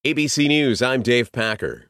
ABC News, I'm Dave Packer.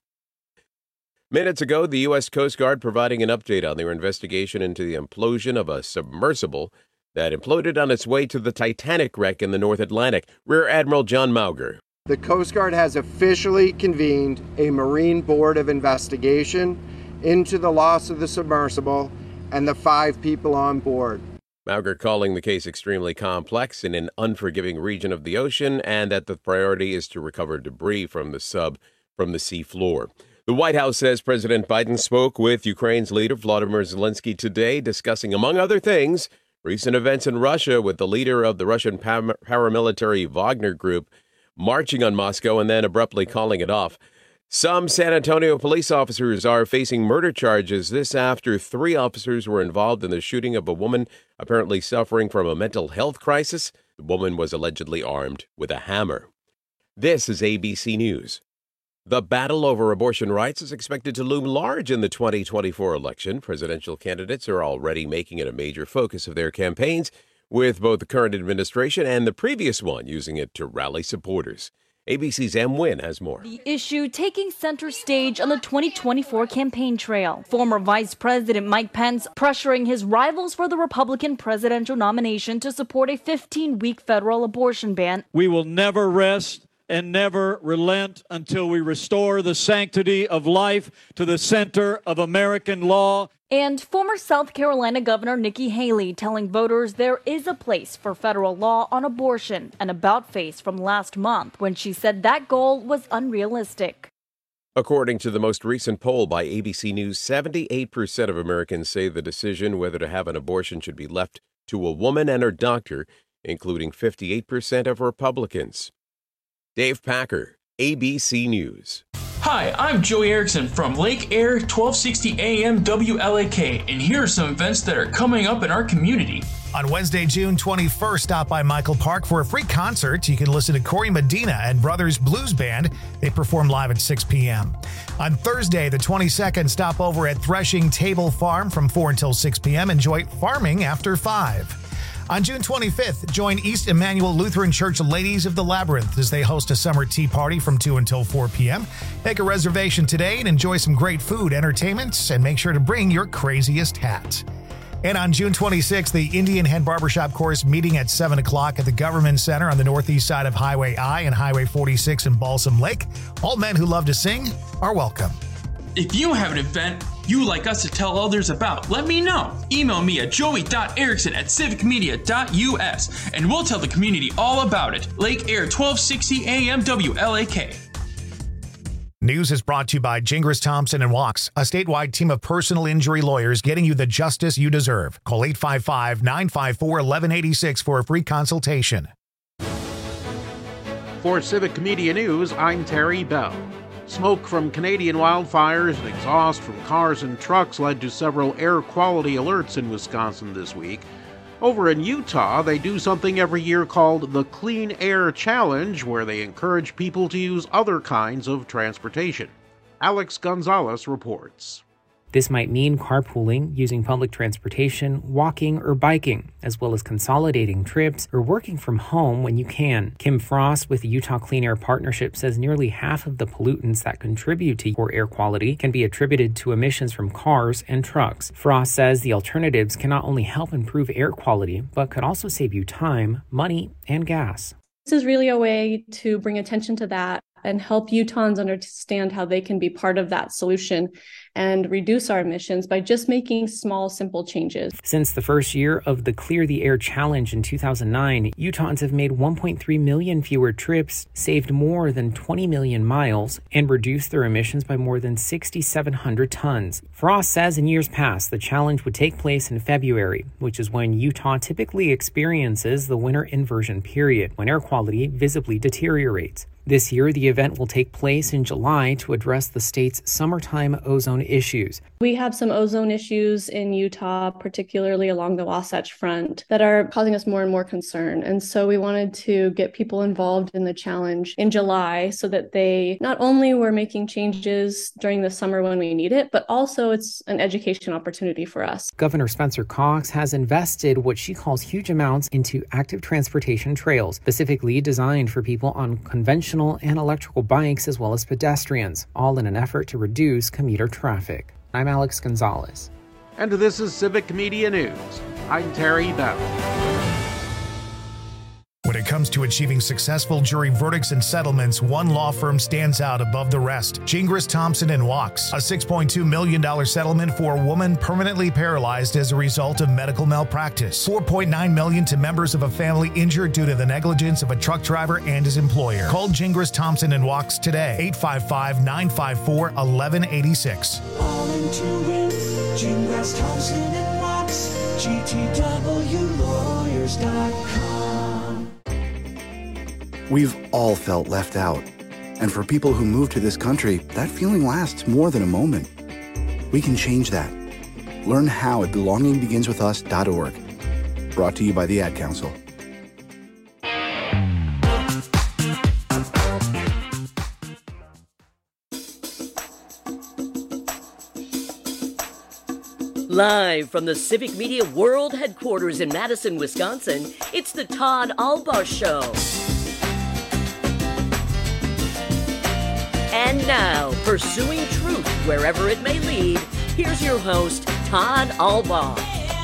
Minutes ago, the U.S. Coast Guard providing an update on their investigation into the implosion of a submersible that imploded on its way to the Titanic wreck in the North Atlantic. Rear Admiral John Mauger. The Coast Guard has officially convened a Marine Board of Investigation into the loss of the submersible and the 5 people on board. Mauger calling the case extremely complex in an unforgiving region of the ocean, and that the priority is to recover debris from the sub from the sea floor. The White House says President Biden spoke with Ukraine's leader Volodymyr Zelensky today, discussing, among other things, recent events in Russia, with the leader of the Russian paramilitary Wagner Group marching on Moscow and then abruptly calling it off. Some San Antonio police officers are facing murder charges. This after 3 officers were involved in the shooting of a woman apparently suffering from a mental health crisis. The woman was allegedly armed with a hammer. This is ABC News. The battle over abortion rights is expected to loom large in the 2024 election. Presidential candidates are already making it a major focus of their campaigns, with both the current administration and the previous one using it to rally supporters. ABC's Em Nguyen has more. The issue taking center stage on the 2024 campaign trail. Former Vice President Mike Pence pressuring his rivals for the Republican presidential nomination to support a 15-week federal abortion ban. We will never rest and never relent until we restore the sanctity of life to the center of American law. And former South Carolina Governor Nikki Haley telling voters there is a place for federal law on abortion, an about-face from last month when she said that goal was unrealistic. According to the most recent poll by ABC News, 78% of Americans say the decision whether to have an abortion should be left to a woman and her doctor, including 58% of Republicans. Dave Packer, ABC News. Hi, I'm Joey Erickson from Lake Air 1260 AM WLAK, and here are some events that are coming up in our community. On Wednesday, June 21st, stop by Michael Park for a free concert. You can listen to Corey Medina and Brothers Blues Band. They perform live at 6 p.m. On Thursday, the 22nd, stop over at Threshing Table Farm from 4 until 6 p.m. Enjoy farming after 5. On June 25th, join East Emmanuel Lutheran Church Ladies of the Labyrinth as they host a summer tea party from 2 until 4 p.m. Make a reservation today and enjoy some great food, entertainment, and make sure to bring your craziest hat. And on June 26th, the Indian Head Barbershop Course meeting at 7 o'clock at the Government Center on the northeast side of Highway I and Highway 46 in Balsam Lake. All men who love to sing are welcome. If you have an event you'd like us to tell others about, let me know. Email me at joey.erickson@civicmedia.us and we'll tell the community all about it. Lake Air 1260 AM WLAK. News is brought to you by Gingras Thompson and Walks, a statewide team of personal injury lawyers getting you the justice you deserve. Call 855-954-1186 for a free consultation. For Civic Media News, I'm Terry Bell. Smoke from Canadian wildfires and exhaust from cars and trucks led to several air quality alerts in Wisconsin this week. Over in Utah, they do something every year called the Clean Air Challenge, where they encourage people to use other kinds of transportation. Alex Gonzalez reports. This might mean carpooling, using public transportation, walking, or biking, as well as consolidating trips or working from home when you can. Kim Frost with the Utah Clean Air Partnership says nearly half of the pollutants that contribute to poor air quality can be attributed to emissions from cars and trucks. Frost says the alternatives can not only help improve air quality, but could also save you time, money, and gas. This is really a way to bring attention to that and help Utahns understand how they can be part of that solution and reduce our emissions by just making small, simple changes. Since the first year of the Clear the Air Challenge in 2009, Utahns have made 1.3 million fewer trips, saved more than 20 million miles, and reduced their emissions by more than 6,700 tons. Frost says in years past, the challenge would take place in February, which is when Utah typically experiences the winter inversion period, when air quality visibly deteriorates. This year, the event will take place in July to address the state's summertime ozone issues. We have some ozone issues in Utah, particularly along the Wasatch Front, that are causing us more and more concern. And so we wanted to get people involved in the challenge in July so that they not only were making changes during the summer when we need it, but also it's an education opportunity for us. Governor Spencer Cox has invested what she calls huge amounts into active transportation trails, specifically designed for people on conventional recreational and electrical bikes, as well as pedestrians, all in an effort to reduce commuter traffic. I'm Alex Gonzalez. And this is Civic Media News. I'm Terry Bell. When it comes to achieving successful jury verdicts and settlements, one law firm stands out above the rest. Gingras, Thompson & Wachs. A $6.2 million settlement for a woman permanently paralyzed as a result of medical malpractice. $4.9 million to members of a family injured due to the negligence of a truck driver and his employer. Call Gingras, Thompson & Wachs today. 855-954-1186. All into it. Gingras, Thompson & Wachs. GTWlawyers.com. We've all felt left out. And for people who move to this country, that feeling lasts more than a moment. We can change that. Learn how at belongingbeginswithus.org. Brought to you by the Ad Council. Live from the Civic Media World Headquarters in Madison, Wisconsin, it's the Todd Albaugh Show. And now, pursuing truth wherever it may lead, here's your host, Todd Albaugh.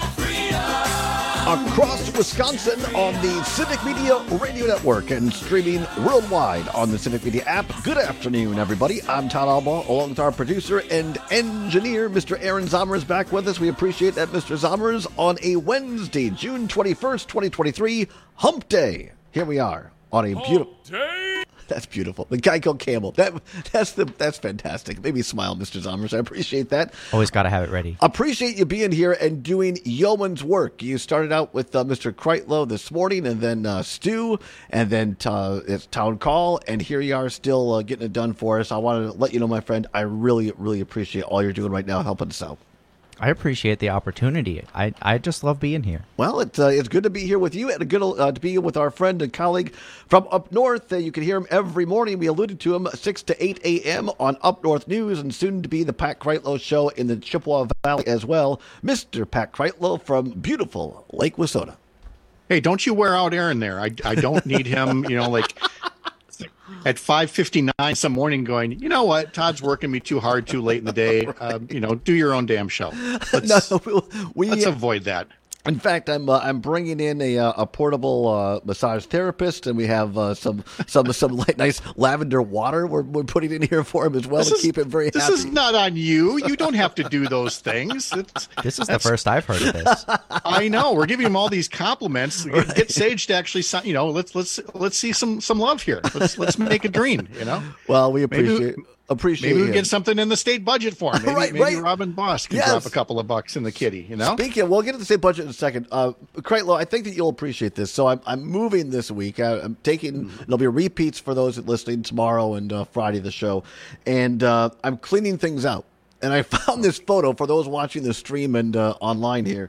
Across Wisconsin on the Civic Media Radio Network and streaming worldwide on the Civic Media app. Good afternoon, everybody. I'm Todd Albaugh, along with our producer and engineer, Mr. Aaron Zommers, back with us. We appreciate that, Mr. Zommers, on a Wednesday, June 21st, 2023, Hump Day. Here we are on a beautiful... That's beautiful. The Geico Camel. That's fantastic. Made me smile, Mr. Zommers. I appreciate that. Always got to have it ready. Appreciate you being here and doing yeoman's work. You started out with Mr. Kreitlow this morning, and then Stu, and then it's Town Call, and here you are still getting it done for us. I wanted to let you know, my friend, I really, really appreciate all you're doing right now, helping us out. I appreciate the opportunity. I just love being here. Well, it's good to be here with you, and good to be with our friend and colleague from up north. You can hear him every morning. We alluded to him 6 to 8 a.m. on Up North News, and soon to be the Pat Kreitlow Show in the Chippewa Valley as well. Mr. Pat Kreitlow from beautiful Lake Wissota. Hey, don't you wear out Aaron there. I don't need him, at 5:59 some morning going, you know what, Todd's working me too hard too late in the day. Do your own damn show. Let's avoid that. In fact, I'm bringing in a portable massage therapist, and we have some nice lavender water we're putting in here for him as well to keep him very happy. This is not on you. You don't have to do those things. This is the first I've heard of this. I know. We're giving him all these compliments. Right. Get Sage to actually, let's see some love here. Let's make it green. Well, we appreciate. Maybe we get something in the state budget for him. Maybe Robin Boss can drop a couple of bucks in the kitty, Speaking of, we'll get to the state budget in a second. Kreitlow, I think that you'll appreciate this. So I'm moving this week. I'm taking, there'll be repeats for those listening tomorrow and Friday, the show. And I'm cleaning things out. And I found this photo for those watching the stream and online here.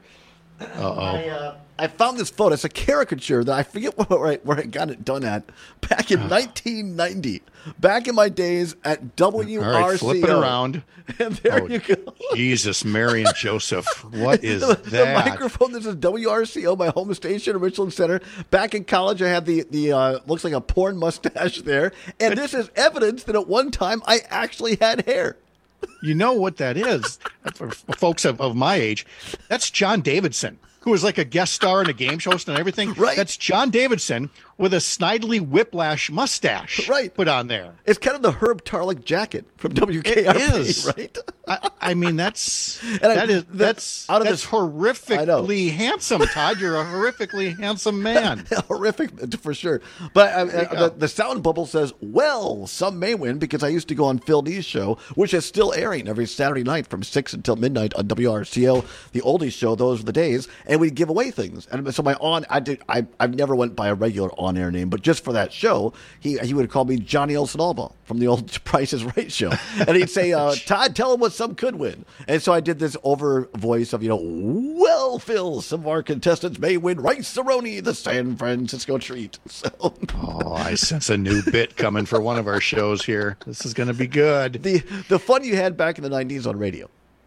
I found this photo. It's a caricature that I forget where I got it done at back in 1990. Back in my days at WRCO. All right, flip it around. And there you go. Jesus, Mary and Joseph. What is that? The microphone. This is WRCO, my home station in Richland Center. Back in college, I had the looks like a porn mustache there. And this is evidence that at one time I actually had hair. You know what that is? For folks of my age, that's John Davidson, who was like a guest star in a game show host and everything. Right. That's John Davidson with a Snidely Whiplash mustache put on there. It's kind of the Herb Tarlick jacket from WKRP, it is. Right? I mean, that's horrifically handsome, Todd. You're a horrifically handsome man. Horrific, for sure. But the sound bubble says, well, some may win, because I used to go on Phil D's show, which is still airing every Saturday night from 6 until midnight on WRCO, the oldies show. Those were the days. And we'd give away things. And so I've never went by a regular on-air name, but just for that show, he would call me Johnny Olson Albaugh from the old Price is Right show. And he'd say, Todd, tell him what some could win. And so I did this over voice of, well, Phil, some of our contestants may win Rice-A-Roni, the San Francisco treat. So, I sense a new bit coming for one of our shows here. This is going to be good. The fun you had back in the 90s on radio.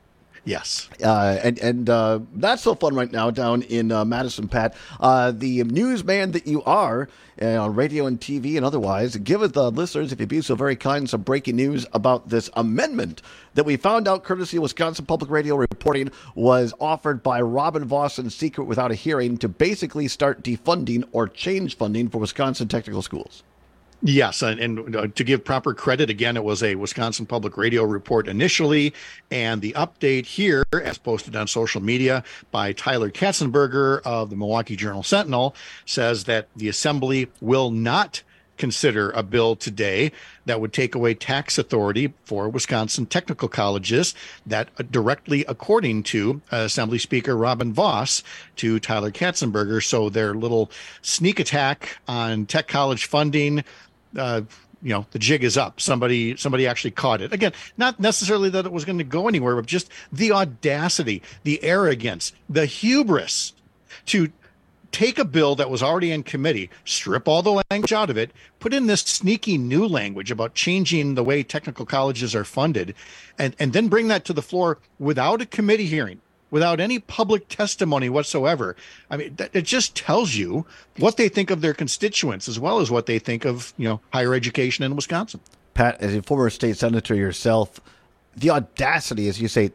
Yes. And that's so fun right now down in Madison, Pat. The newsman that you are on radio and TV and otherwise, give us the listeners, if you'd be so very kind, some breaking news about this amendment that we found out, courtesy of Wisconsin Public Radio reporting, was offered by Robin Vos in secret without a hearing to basically start defunding or change funding for Wisconsin technical schools. Yes, and to give proper credit, again, it was a Wisconsin Public Radio report initially, and the update here, as posted on social media by Tyler Katzenberger of the Milwaukee Journal-Sentinel, says that the Assembly will not consider a bill today that would take away tax authority for Wisconsin technical colleges, that directly according to Assembly Speaker Robin Vos to Tyler Katzenberger. So their little sneak attack on tech college funding, the jig is up. Somebody actually caught it. Again, not necessarily that it was going to go anywhere, but just the audacity, the arrogance, the hubris to take a bill that was already in committee, strip all the language out of it, put in this sneaky new language about changing the way technical colleges are funded, and then bring that to the floor without a committee hearing, without any public testimony whatsoever. I mean, it just tells you what they think of their constituents as well as what they think of, higher education in Wisconsin. Pat, as a former state senator yourself, the audacity, as you say,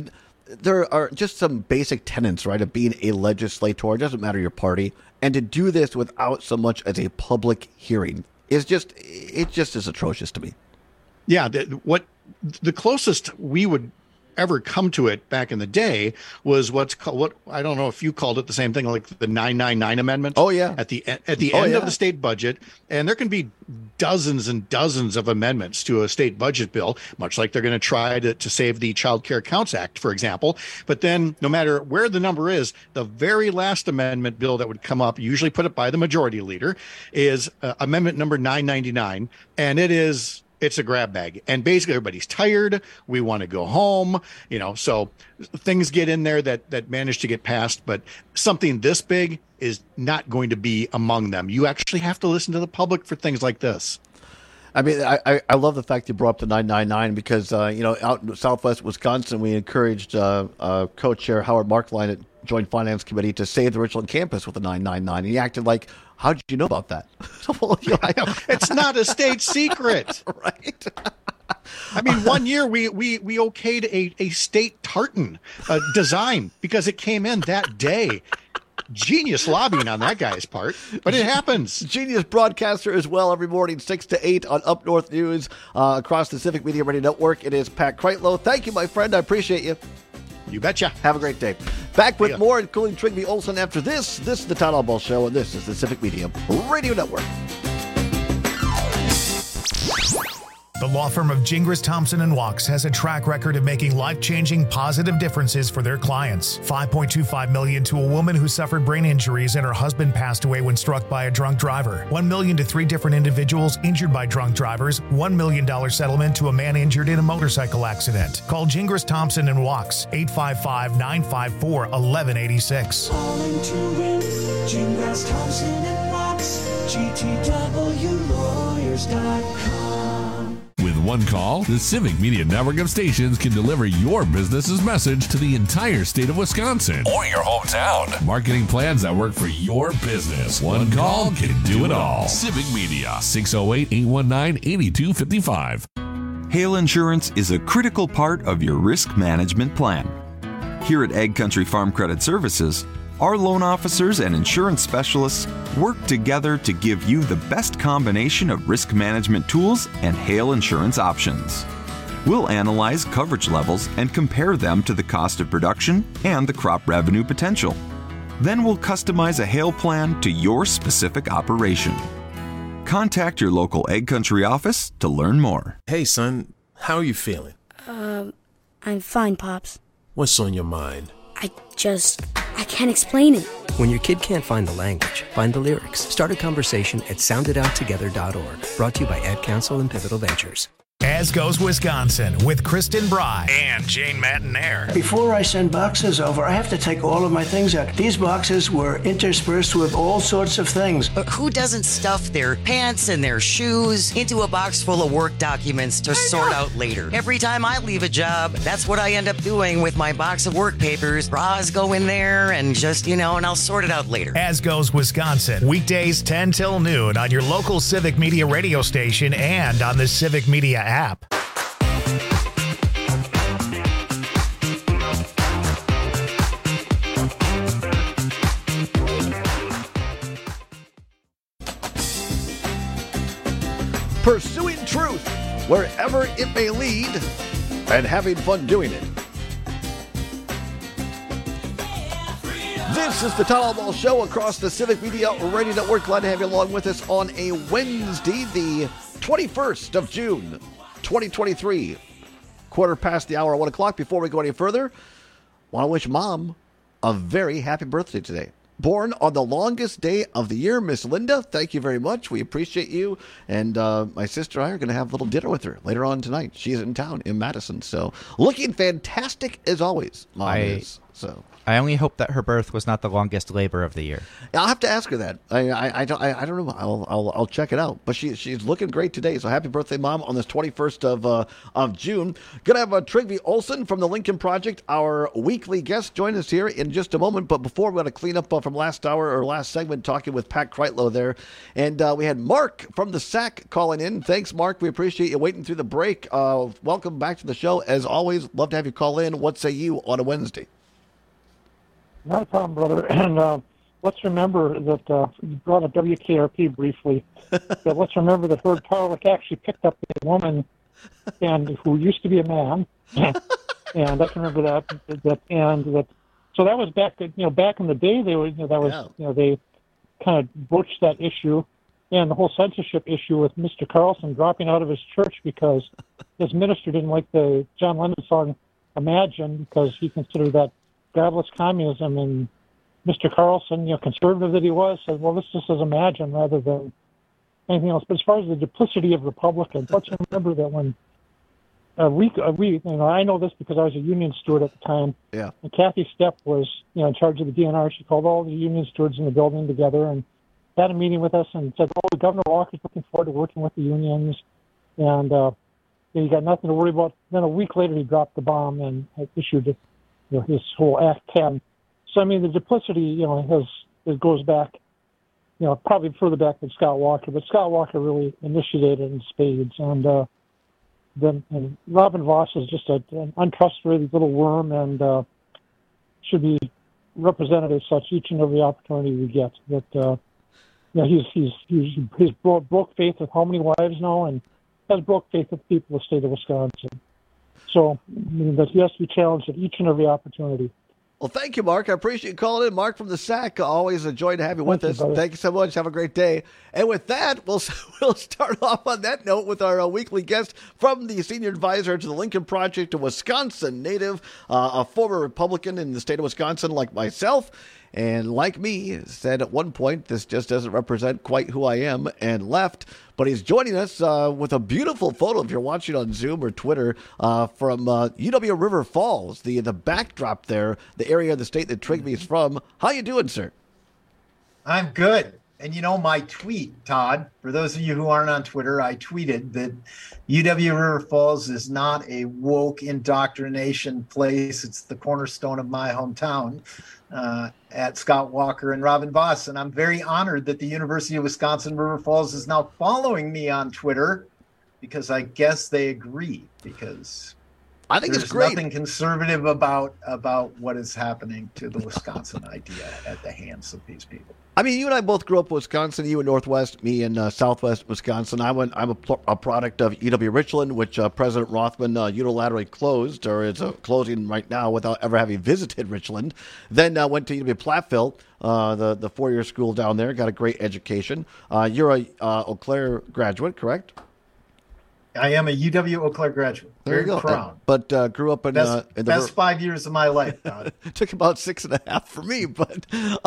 there are just some basic tenets, right, of being a legislator. It doesn't matter your party. And to do this without so much as a public hearing is just is atrocious to me. Yeah, the closest we would ever come to it back in the day was what I don't know if you called it the same thing, like the 999 amendment. Oh yeah, at the end of the state budget, and there can be dozens and dozens of amendments to a state budget bill, much like they're going to try to save the Child Care Accounts Act, for example. But then, no matter where the number is, the very last amendment bill that would come up, usually put up by the majority leader, is amendment number 999, and it's a grab bag. And basically everybody's tired. We want to go home, so things get in there that manage to get passed, but something this big is not going to be among them. You actually have to listen to the public for things like this. I mean, I love the fact you brought up the 999 because, out in Southwest Wisconsin, we encouraged co-chair Howard Markline at Joint Finance Committee to save the Richland campus with the 999. And he acted like, how did you know about that? Well, it's not a state secret. Right. I mean, one year we okayed a state tartan design because it came in that day. Genius lobbying on that guy's part, but it happens. Genius broadcaster as well every morning, 6 to 8 on Up North News across the Civic Media Radio Network. It is Pat Kreitlow. Thank you, my friend. I appreciate you. You betcha. Have a great day. Back with more, including Trigby Olson after this. This is the Todd Albaugh Show, and this is the Civic Media Radio Network. The law firm of Gingras, Thompson & Walks has a track record of making life-changing positive differences for their clients. $5.25 million to a woman who suffered brain injuries and her husband passed away when struck by a drunk driver. $1 million to 3 different individuals injured by drunk drivers. $1 million settlement to a man injured in a motorcycle accident. Call Gingras, Thompson & Walks, 855-954-1186. Calling to win, Gingras, Thompson & Walks, GTWlawyers.com. With one call, the Civic Media Network of stations can deliver your business's message to the entire state of Wisconsin or your hometown. Marketing plans that work for your business. One call can do it all. Civic Media, 608-819-8255. Hail Insurance is a critical part of your risk management plan. Here at Ag Country Farm Credit Services, our loan officers and insurance specialists work together to give you the best combination of risk management tools and hail insurance options. We'll analyze coverage levels and compare them to the cost of production and the crop revenue potential. Then we'll customize a hail plan to your specific operation. Contact your local Ag Country office to learn more. Hey, son, how are you feeling? I'm fine, Pops. What's on your mind? I can't explain it. When your kid can't find the language, find the lyrics. Start a conversation at sounditouttogether.org. Brought to you by Ad Council and Pivotal Ventures. As Goes Wisconsin with Kristen Bry and Jane Matinaire. Before I send boxes over, I have to take all of my things out. These boxes were interspersed with all sorts of things. Who doesn't stuff their pants and their shoes into a box full of work documents to sort out later? Every time I leave a job, that's what I end up doing with my box of work papers. Bras go in there and just, and I'll sort it out later. As Goes Wisconsin, weekdays 10 till noon on your local Civic Media radio station and on the Civic Media app. Pursuing truth wherever it may lead and having fun doing it. This is the Todd Ball Show across the Civic Media Radio Network. Glad to have you along with us on a Wednesday, the 21st of June, 2023. Quarter past the hour, 1 o'clock. Before we go any further, want to wish Mom a very happy birthday today. Born on the longest day of the year, Miss Linda. Thank you very much. We appreciate you. And my sister and I are going to have a little dinner with her later on tonight. She's in town in Madison. So looking fantastic as always, Mom is. So I only hope that her birth was not the longest labor of the year. I'll have to ask her that. I don't know. I'll check it out. But she's looking great today. So happy birthday, Mom, on this 21st of June. Gonna have Trygve Olsen from the Lincoln Project, our weekly guest, join us here in just a moment. But before, we're gonna clean up from last hour or last segment talking with Pat Kreitlow there, and we had Mark from the SAC calling in. Thanks, Mark. We appreciate you waiting through the break. Welcome back to the show. As always, love to have you call in. What say you on a Wednesday? Not a problem, brother. And let's remember that you brought up WKRP briefly. But let's remember that Herb Tarlick actually picked up a woman who used to be a man, and I can remember that. So that was back in the day. They kind of broached that issue, and the whole censorship issue with Mr. Carlson dropping out of his church because his minister didn't like the John Lennon song "Imagine" because he considered that godless communism, and Mr. Carlson, conservative that he was, said, well, this just says imagine rather than anything else. But as far as the duplicity of Republicans, let's remember that when I know this because I was a union steward at the time. Yeah. And Kathy Stepp was, in charge of the DNR. She called all the union stewards in the building together and had a meeting with us and said, oh, Governor Walker's looking forward to working with the unions, and you got nothing to worry about. Then a week later, he dropped the bomb and issued his whole Act 10. So, the duplicity, it goes back, probably further back than Scott Walker, but Scott Walker really initiated it in spades. And then Robin Voss is just an untrustworthy little worm and should be represented as such each and every opportunity we get. That he's broke faith with how many wives now and has broke faith with the people of the state of Wisconsin. So, that he has to be challenged at each and every opportunity. Well, thank you, Mark. I appreciate you calling in. Mark from the SAC, always a joy to have you with us. Thank you so much. Have a great day. And with that, we'll start off on that note with our weekly guest from the senior advisor to the Lincoln Project, a Wisconsin native, a former Republican in the state of Wisconsin like myself. And like me, said at one point, this just doesn't represent quite who I am, and left. But he's joining us with a beautiful photo, if you're watching on Zoom or Twitter, from UW River Falls, the backdrop there, the area of the state that Trygve is from. How you doing, sir? I'm good. And my tweet, Todd, for those of you who aren't on Twitter, I tweeted that UW River Falls is not a woke indoctrination place. It's the cornerstone of my hometown at Scott Walker and Robin Voss. And I'm very honored that the University of Wisconsin River Falls is now following me on Twitter because I guess they agree, because I think there's it's great. Nothing conservative about what is happening to the Wisconsin idea at the hands of these people. You and I both grew up in Wisconsin. You in Northwest, me in Southwest Wisconsin. I'm a product of UW Richland, which President Rothman unilaterally closed, or is closing right now without ever having visited Richland. Then went to UW Platteville, the four-year school down there. Got a great education. You're a Eau Claire graduate, correct? I am a UW Eau Claire graduate. There you go. Proud. But grew up in best the best 5 years of my life. Took about 6.5 for me, but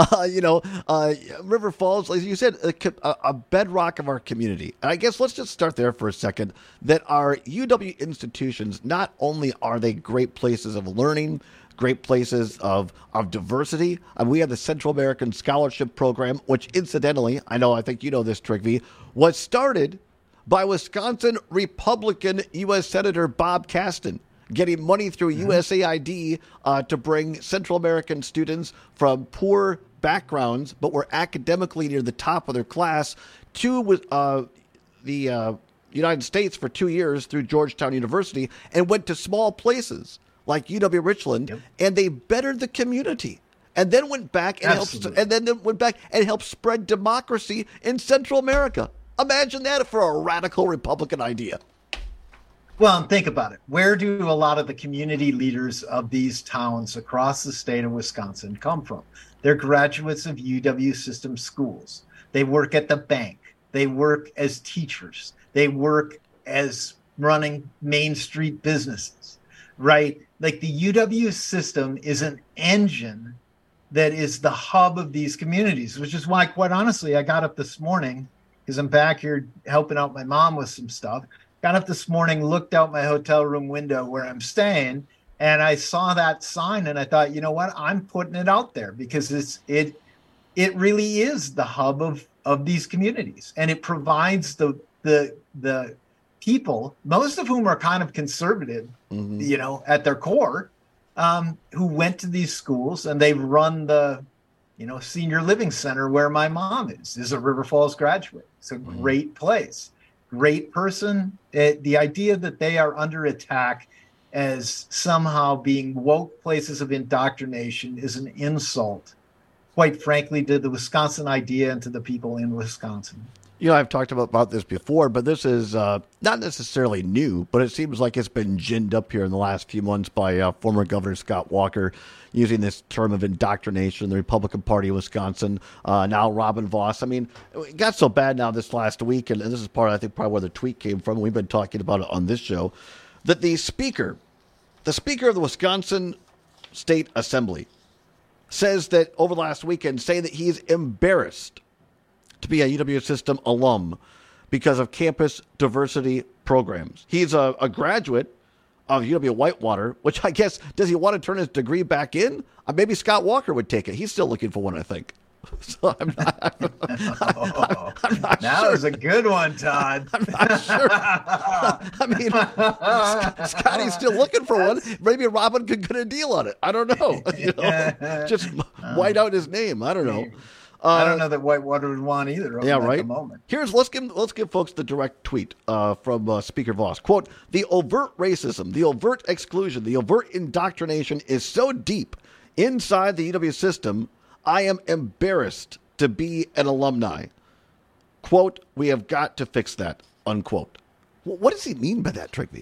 River Falls, like you said, a bedrock of our community. And I guess let's just start there for a second. That our UW institutions, not only are they great places of learning, great places of diversity. We have the Central American Scholarship Program, which incidentally, I think you know this, Trygve, was started by Wisconsin Republican U.S. Senator Bob Caston, getting money through USAID to bring Central American students from poor backgrounds, but were academically near the top of their class, to the United States for 2 years through Georgetown University, and went to small places like UW Richland, and they bettered the community. And then went back and helped spread democracy in Central America. Imagine that for a radical Republican idea. Well, and think about it. Where do a lot of the community leaders of these towns across the state of Wisconsin come from? They're graduates of UW system schools. They work at the bank. They work as teachers. They work as running Main Street businesses, right? Like the UW system is an engine that is the hub of these communities, which is why, quite honestly, I got up this morning because I'm back here helping out my mom with some stuff. Got up this morning, looked out my hotel room window where I'm staying, and I saw that sign, and I thought, you know what? I'm putting it out there because it really is the hub of these communities, and it provides the people, most of whom are kind of conservative, at their core, who went to these schools, and they run the senior living center where my mom is a River Falls graduate. It's a great place, great person. The idea that they are under attack as somehow being woke places of indoctrination is an insult, quite frankly, to the Wisconsin idea and to the people in Wisconsin. I've talked about this before, but this is not necessarily new, but it seems like it's been ginned up here in the last few months by former Governor Scott Walker, using this term of indoctrination, the Republican Party of Wisconsin, now Robin Vos. I mean, it got so bad now this last week, and this is I think probably where the tweet came from. We've been talking about it on this show, that the speaker of the Wisconsin State Assembly says that over the last weekend, saying that he's embarrassed to be a UW system alum because of campus diversity programs. He's a graduate of UW Whitewater, which I guess, does he want to turn his degree back in? Maybe Scott Walker would take it. He's still looking for one, I think. So I'm not that sure. was a good one, Todd. I'm not sure. I mean, Scotty's still looking for one. Maybe Robin could get a deal on it. I don't know. Just white out his name. I don't know. I don't know that Whitewater would want either of them at the moment. Let's give folks the direct tweet from Speaker Vos. Quote, "The overt racism, the overt exclusion, the overt indoctrination is so deep inside the UW system, I am embarrassed to be an alumni. Quote, we have got to fix that." Unquote. What does he mean by that, Trygve?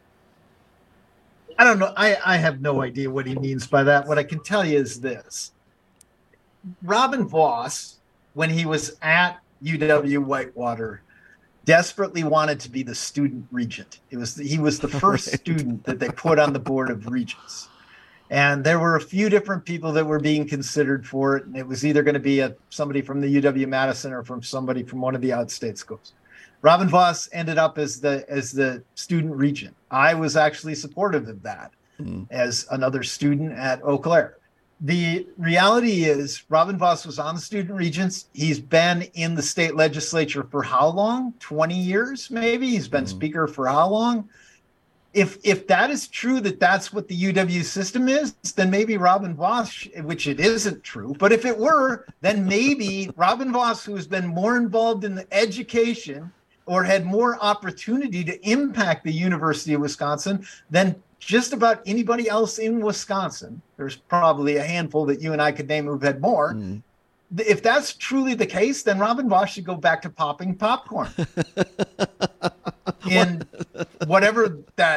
I don't know. I have no idea what he means by that. What I can tell you is this. Robin Vos, when he was at UW Whitewater, desperately wanted to be the student regent. He was the first student that they put on the board of regents. And there were a few different people that were being considered for it. And it was either going to be somebody from the UW-Madison or from somebody from one of the outstate schools. Robin Vos ended up as the student regent. I was actually supportive of that as another student at Eau Claire. The reality is Robin Vos was on the student regents. He's been in the state legislature for how long? 20 years, maybe? He's been speaker for how long? If that is true, that's what the UW system is, then maybe Robin Vos, which it isn't true, but if it were, then maybe Robin Vos, who has been more involved in the education or had more opportunity to impact the University of Wisconsin than just about anybody else in Wisconsin. There's probably a handful that you and I could name who've had more. If that's truly the case, then Robin Vos should go back to popping popcorn. In whatever that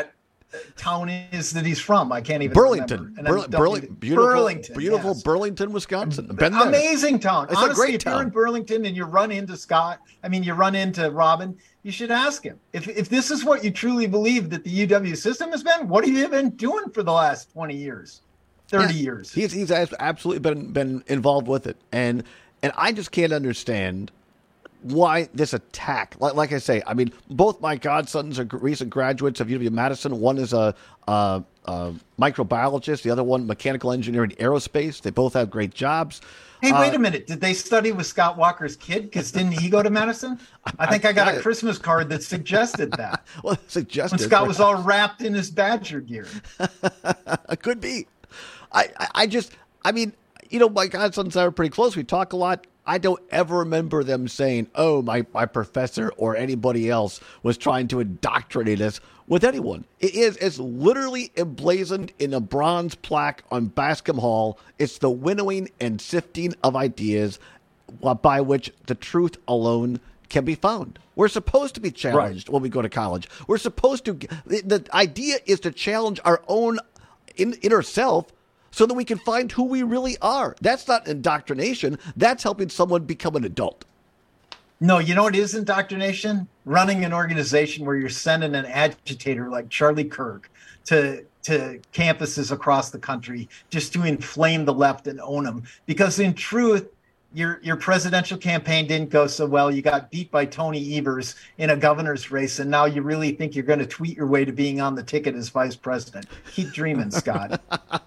town is that he's from. I can't even Burlington. Burlington. Beautiful yes. Burlington, Wisconsin. Been there. Amazing town. It's Honestly, a great if town. you're in Burlington and you run into Robin, you should ask him. If this is what you truly believe that the UW system has been, what have you been doing for the last 20 years, 30 years? He's absolutely been involved with it. And I just can't understand why this attack. Like I say, I mean, both my godsons are recent graduates of UW-Madison. One is a microbiologist, the other one mechanical engineering aerospace. They both have great jobs. Hey, wait a minute. Did they study with Scott Walker's kid? Because didn't he go to Madison? I think I got a Christmas card that suggested that. Well, suggested. When Scott was all wrapped in his Badger gear. Could be. I mean, my godsons are pretty close. We talk a lot. I don't ever remember them saying, oh, my professor or anybody else was trying to indoctrinate us with anyone. It's literally emblazoned in a bronze plaque on Bascom Hall. It's the winnowing and sifting of ideas by which the truth alone can be found. We're supposed to be challenged when we go to college. We're supposed to, the idea is to challenge our own inner self so that we can find who we really are. That's not indoctrination. That's helping someone become an adult. No, you know what is indoctrination? Running an organization where you're sending an agitator like Charlie Kirk to campuses across the country just to inflame the left and own them. Because in truth, your presidential campaign didn't go so well. You got beat by Tony Evers in a governor's race, and now you really think you're going to tweet your way to being on the ticket as vice president. Keep dreaming, Scott.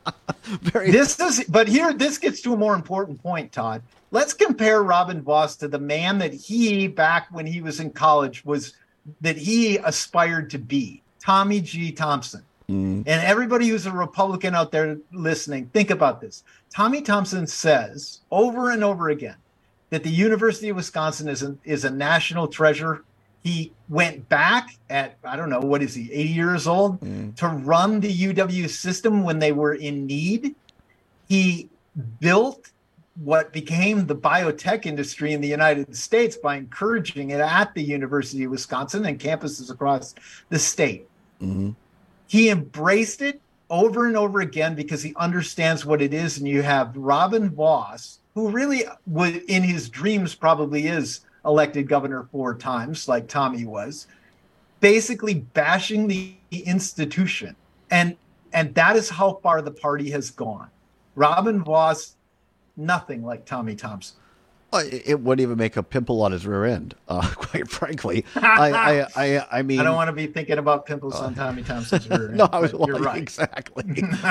This gets to a more important point, Todd. Let's compare Robin Vos to the man that he, back when he was in college, that he aspired to be, Tommy G. Thompson. And everybody who's a Republican out there listening, think about this. Tommy Thompson says over and over again that the University of Wisconsin is a national treasure. He went back at, I don't know, what is he, 80 years old, to run the UW system when they were in need. He built what became the biotech industry in the United States by encouraging it at the University of Wisconsin and campuses across the state. He embraced it over and over again because he understands what it is. And you have Robin Vos, who really in his dreams probably is elected governor 4 times, like Tommy was, basically bashing the institution. And that is how far the party has gone. Robin Vos, nothing like Tommy Thompson. It wouldn't even make a pimple on his rear end, quite frankly. I mean, I don't want to be thinking about pimples on Tommy Thompson's rear end. No, I was you're right. Exactly.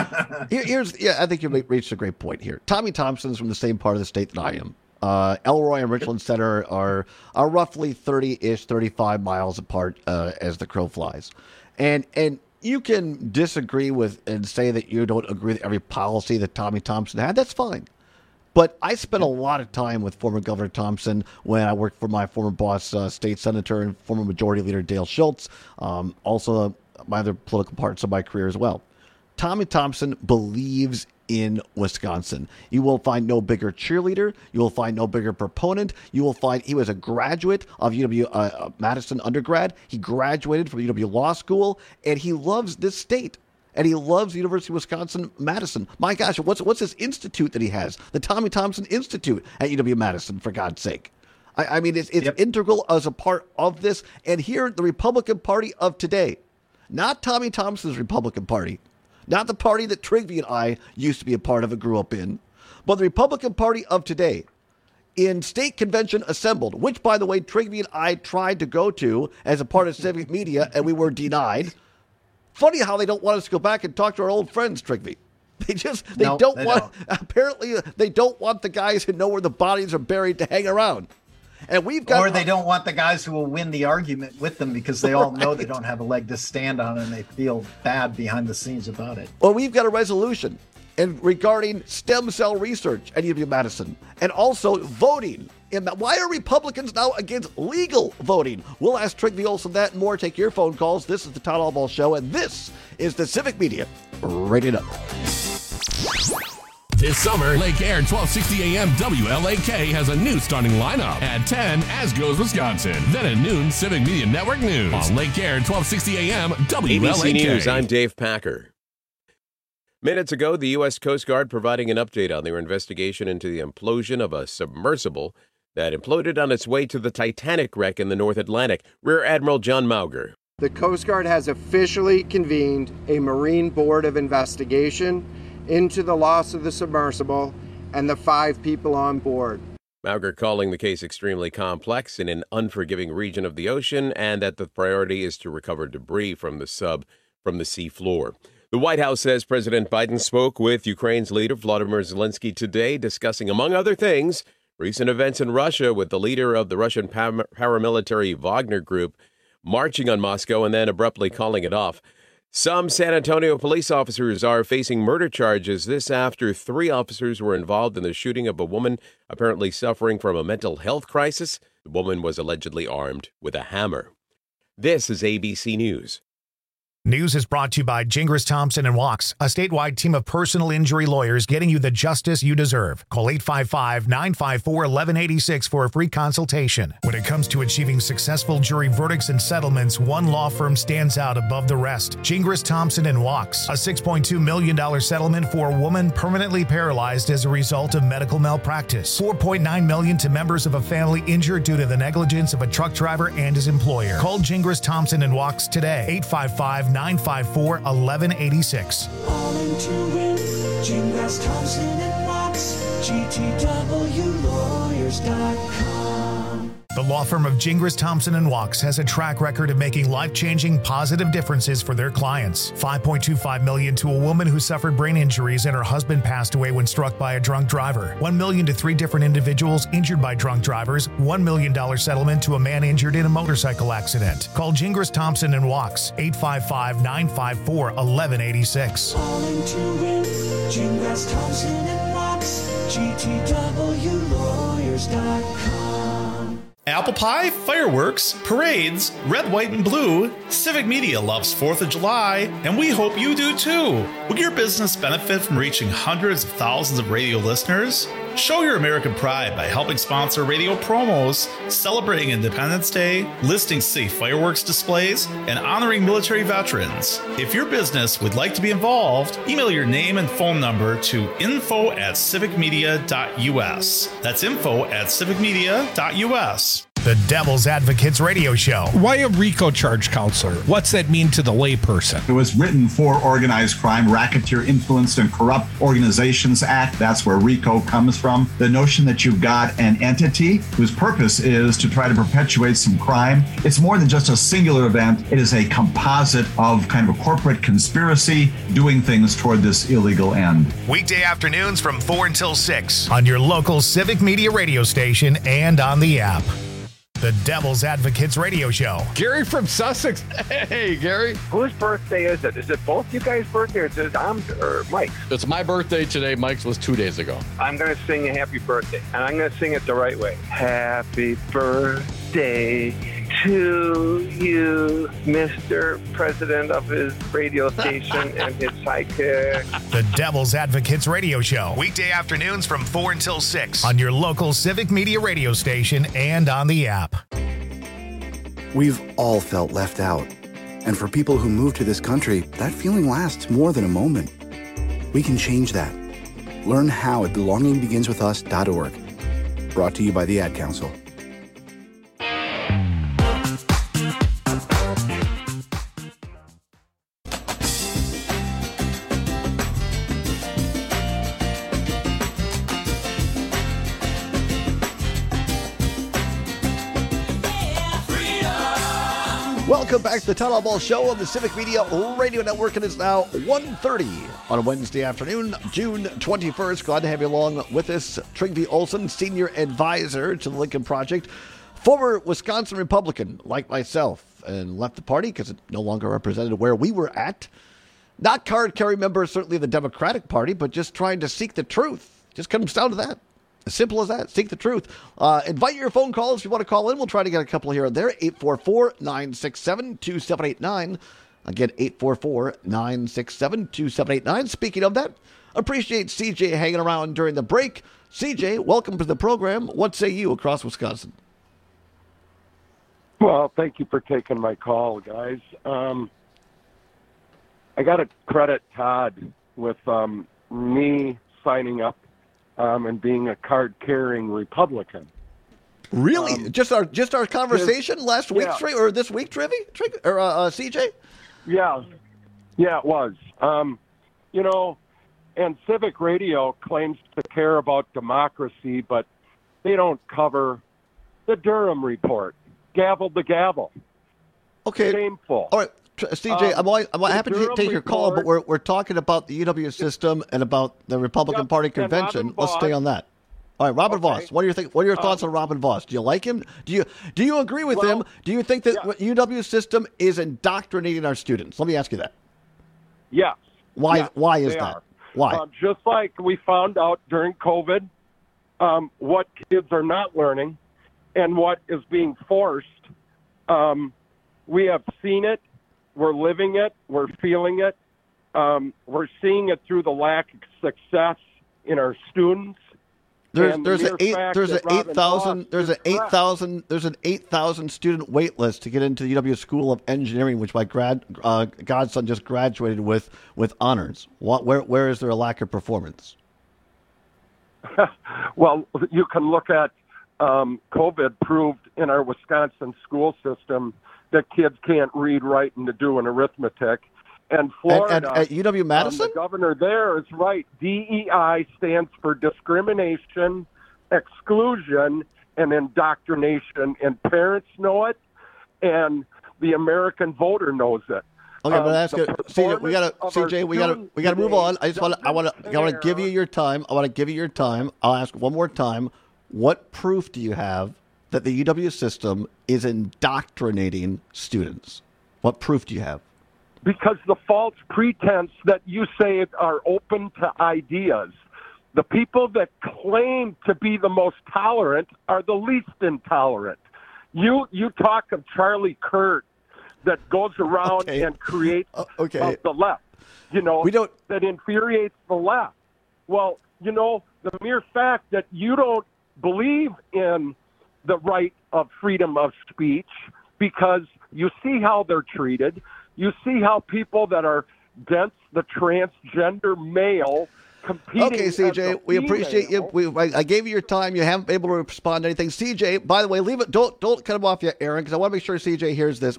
I think you reached a great point here. Tommy Thompson's from the same part of the state that I am. Elroy and Richland Center are roughly 30-ish, 35 miles apart as the crow flies. And you can disagree with and say that you don't agree with every policy that Tommy Thompson had. That's fine. But I spent a lot of time with former Governor Thompson when I worked for my former boss, state senator and former majority leader Dale Schultz, also my other political parts of my career as well. Tommy Thompson believes in Wisconsin. You will find no bigger cheerleader. You will find no bigger proponent. You will find he was a graduate of UW-Madison undergrad. He graduated from UW Law School, and he loves this state. And he loves the University of Wisconsin-Madison. My gosh, what's this institute that he has? The Tommy Thompson Institute at UW-Madison, for God's sake. I mean, it's integral as a part of this. And here, the Republican Party of today, not Tommy Thompson's Republican Party, not the party that Trigby and I used to be a part of and grew up in, but the Republican Party of today, in state convention assembled, which, by the way, Trigby and I tried to go to as a part of civic media, and we were denied. Funny how they don't want us to go back and talk to our old friends, Trigby. They don't want the guys who know where the bodies are buried to hang around. And they don't want the guys who will win the argument with them because they all know they don't have a leg to stand on and they feel bad behind the scenes about it. Well, we've got a resolution regarding stem cell research at UW-Madison and also voting. Why are Republicans now against legal voting? We'll ask Trigby Olson that and more. Take your phone calls. This is the Todd Albaugh Show, and this is the Civic Media Radio Network. This summer, Lake Air 1260 AM WLAK has a new starting lineup. At 10, As Goes Wisconsin. Then at noon, Civic Media Network News. On Lake Air 1260 AM WLAK. ABC News, I'm Dave Packer. Minutes ago, the U.S. Coast Guard providing an update on their investigation into the implosion of a submersible that imploded on its way to the Titanic wreck in the North Atlantic. Rear Admiral John Mauger. The Coast Guard has officially convened a Marine Board of Investigation into the loss of the submersible and the 5 people on board. Mauger calling the case extremely complex in an unforgiving region of the ocean, and that the priority is to recover debris from the sub from the sea floor. The White House says President Biden spoke with Ukraine's leader Volodymyr Zelensky today, discussing, among other things, recent events in Russia, with the leader of the Russian paramilitary Wagner Group marching on Moscow and then abruptly calling it off. Some San Antonio police officers are facing murder charges. This after 3 officers were involved in the shooting of a woman apparently suffering from a mental health crisis. The woman was allegedly armed with a hammer. This is ABC News. News is brought to you by Gingras Thompson & Walks, a statewide team of personal injury lawyers getting you the justice you deserve. Call 855-954-1186 for a free consultation. When it comes to achieving successful jury verdicts and settlements, one law firm stands out above the rest. Gingras Thompson & Walks, a $6.2 million settlement for a woman permanently paralyzed as a result of medical malpractice. $4.9 million to members of a family injured due to the negligence of a truck driver and his employer. Call Gingras Thompson & Walks today. 855-954-1186. All into it, Gingras Thompson & Walks, GTWlawyers.com. The law firm of Gingras Thompson & Walks has a track record of making life-changing positive differences for their clients. $5.25 million to a woman who suffered brain injuries and her husband passed away when struck by a drunk driver. $1 million to 3 different individuals injured by drunk drivers. $1 million settlement to a man injured in a motorcycle accident. Call Gingras Thompson & Walks, 855-954-1186. All into it, Gingras Thompson & Walks, GTWlawyers.com. Apple pie, fireworks, parades, red, white, and blue. Civic Media loves 4th of July, and we hope you do too. Will your business benefit from reaching hundreds of thousands of radio listeners? Show your American pride by helping sponsor radio promos, celebrating Independence Day, listing safe fireworks displays, and honoring military veterans. If your business would like to be involved, email your name and phone number to info@civicmedia.us. That's info@civicmedia.us. The Devil's Advocates Radio Show. Why a RICO charge, counselor? What's that mean to the layperson? It was written for Organized Crime, Racketeer Influenced and Corrupt Organizations Act. That's where RICO comes from. The notion that you've got an entity whose purpose is to try to perpetuate some crime. It's more than just a singular event. It is a composite of kind of a corporate conspiracy doing things toward this illegal end. Weekday afternoons from 4 until 6 on your local Civic Media radio station and on the app. The Devil's Advocates Radio Show. Gary from Sussex. Hey, Gary. Whose birthday is it? Is it both you guys' birthday or is it Dom's or Mike's? It's my birthday today. Mike's was 2 days ago. I'm going to sing a happy birthday, and I'm going to sing it the right way. Happy birthday to you, Mr. President of his radio station and his sidekick. The Devil's Advocates Radio Show. Weekday afternoons from 4 until 6 on your local Civic Media radio station and on the app. We've all felt left out. And for people who move to this country, that feeling lasts more than a moment. We can change that. Learn how at belongingbeginswithus.org. Brought to you by the Ad Council. Welcome back to the Town Hall Ball Show on the Civic Media Radio Network. It is now 1:30 on a Wednesday afternoon, June 21st. Glad to have you along with us. Trygve Olsen, Senior Advisor to the Lincoln Project, former Wisconsin Republican like myself, and left the party because it no longer represented where we were at. Not card-carrying member, certainly of the Democratic Party, but just trying to seek the truth. Just comes down to that. As simple as that. Seek the truth. Invite your phone calls if you want to call in. We'll try to get a couple here and there. 844-967-2789. Again, 844-967-2789. Speaking of that, Appreciate CJ hanging around during the break. CJ, welcome to the program. What say you across Wisconsin? Well, thank you for taking my call, guys. I got to credit Todd with me signing up and being a card-carrying Republican. Really? Just our conversation last week, or this week, CJ? Yeah, it was. And Civic Radio claims to care about democracy, but they don't cover the Durham report. Gavel to gavel. Okay. Shameful. All right, CJ, I'm happy to take your call, but we're talking about the UW system and about the Republican Party convention. Let's stay on that. All right, Robin Voss. What do you think? What are your thoughts on Robin Voss? Do you like him? Do you agree with him? Do you think that UW system is indoctrinating our students? Let me ask you that. Yes. Why? Yes, why is that? Are. Why? Just like we found out during COVID, what kids are not learning and what is being forced. We have seen it. We're living it. We're feeling it. We're seeing it through the lack of success in our students. There's an 8,000 student wait list to get into the UW School of Engineering, which my godson just graduated with honors. Where is there a lack of performance? Well, you can look at COVID proved in our Wisconsin school system that kids can't read, write, and do an arithmetic. And Florida, at UW-Madison? The governor there is right. DEI stands for discrimination, exclusion, and indoctrination. And parents know it, and the American voter knows it. Okay, but that's good. CJ, we gotta move on. I want to give you your time. I'll ask one more time. What proof do you have that the UW system is indoctrinating students? What proof do you have? Because the false pretense that you say are open to ideas. The people that claim to be the most tolerant are the least intolerant. You talk of Charlie Kirk that goes around and creates the left, that infuriates the left. Well, the mere fact that you don't believe in the right of freedom of speech because you see how they're treated. You see how people that are against the transgender male competing. Okay, CJ, we appreciate you. I gave you your time. You haven't been able to respond to anything. CJ, by the way, leave it. Don't cut him off yet, Aaron, because I want to make sure CJ hears this.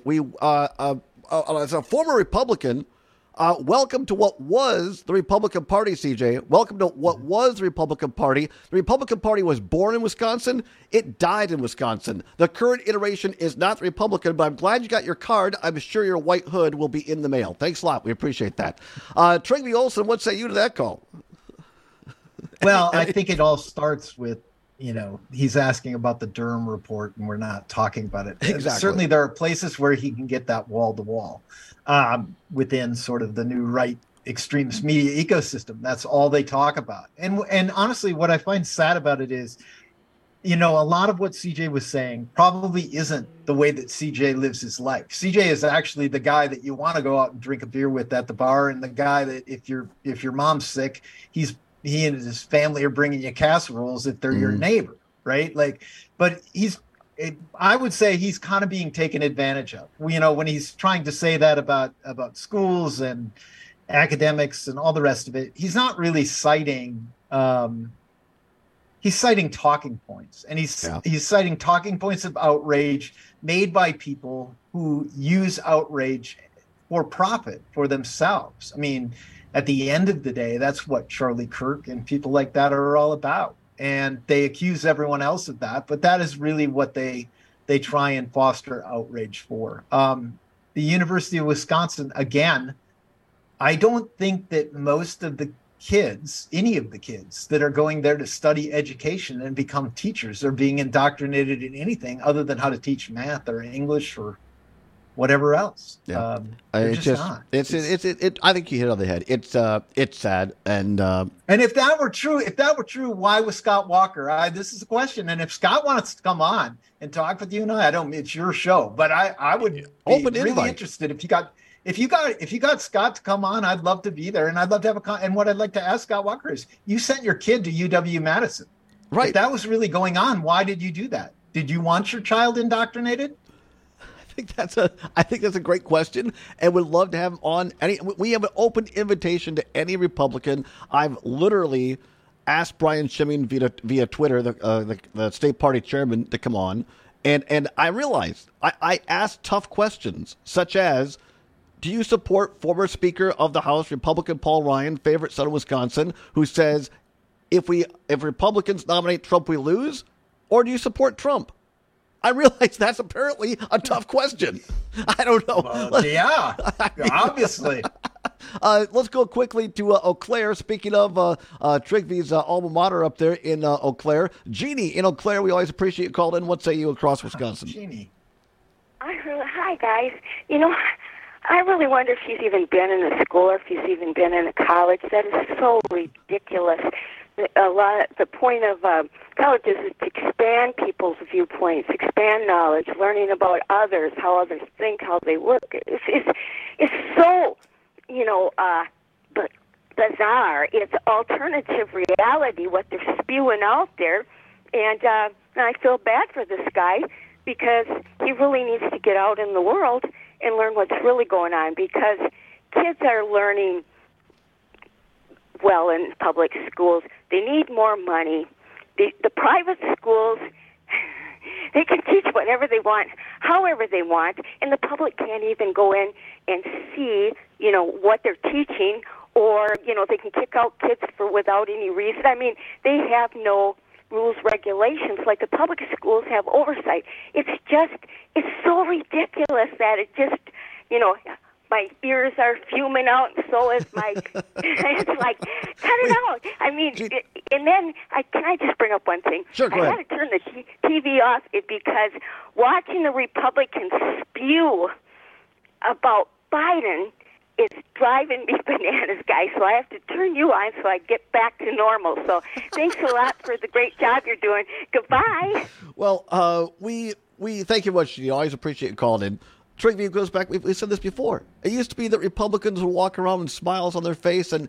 As a former Republican, welcome to what was the Republican Party, CJ. Welcome to what was the Republican Party. The Republican Party was born in Wisconsin. It died in Wisconsin. The current iteration is not the Republican, but I'm glad you got your card. I'm sure your white hood will be in the mail. Thanks a lot. We appreciate that. Trygve Olsen, what say you to that call? Well, I think it all starts with, he's asking about the Durham report, and we're not talking about it. Exactly. Certainly there are places where he can get that wall-to-wall within sort of the new right extremist media ecosystem. That's all they talk about. And honestly, what I find sad about it is, a lot of what CJ was saying probably isn't the way that CJ lives his life. CJ is actually the guy that you want to go out and drink a beer with at the bar, and the guy that if your mom's sick, he and his family are bringing you casseroles if they're your neighbor, right? But I would say he's kind of being taken advantage of. When he's trying to say that about schools and academics and all the rest of it, he's not really citing. He's citing talking points, and he's citing talking points of outrage made by people who use outrage for profit for themselves. I mean, at the end of the day, that's what Charlie Kirk and people like that are all about. And they accuse everyone else of that, but that is really what they try and foster outrage for. The University of Wisconsin, again, I don't think that most of the kids, any of the kids that are going there to study education and become teachers, are being indoctrinated in anything other than how to teach math or English or whatever else. Yeah, I think you hit it on the head. It's sad, and if that were true, why was Scott Walker? This is a question, and if Scott wants to come on and talk with you and I don't. It's your show, but I would be really interested if If you got Scott to come on, I'd love to be there, and I'd love to have and what I'd like to ask Scott Walker is, you sent your kid to UW-Madison. Right. If that was really going on, why did you do that? Did you want your child indoctrinated? I think that's a great question, and would love to have him on. We have an open invitation to any Republican. I've literally asked Brian Schimming via Twitter, the state party chairman, to come on, and I realized I asked tough questions such as, do you support former Speaker of the House Republican Paul Ryan, favorite son of Wisconsin, who says if Republicans nominate Trump, we lose, or do you support Trump? I realize that's apparently a tough question. I don't know. Yeah, obviously. Let's go quickly to Eau Claire. Speaking of Trigvy's alma mater up there in Eau Claire. Jeannie in Eau Claire, we always appreciate you calling in. What say you across Wisconsin? Jeannie. Hi, guys. I really wonder if she's even been in a school or if she's even been in a college. That is so ridiculous. The point of colleges is to expand people's viewpoints, expand knowledge, learning about others, how others think, how they work. It's so, bizarre. It's alternative reality, what they're spewing out there. And I feel bad for this guy because he really needs to get out in the world and learn what's really going on, because kids are learning well in public schools. They need more money. The private schools, they can teach whatever they want, however they want, and the public can't even go in and see, what they're teaching, or, they can kick out kids without any reason. I mean, they have no rules, regulations, like the public schools have oversight. It's so ridiculous that it just, my ears are fuming out, and so is my, it's like, cut it out. I mean, and then, can I just bring up one thing? Sure, go ahead. I had to turn the TV off because watching the Republicans spew about Biden is driving me bananas, guys. So I have to turn you on so I get back to normal. So thanks a lot for the great job you're doing. Goodbye. Well, we thank you much. You always appreciate you calling in. Trigby goes back. We said this before. It used to be that Republicans would walk around with smiles on their face, and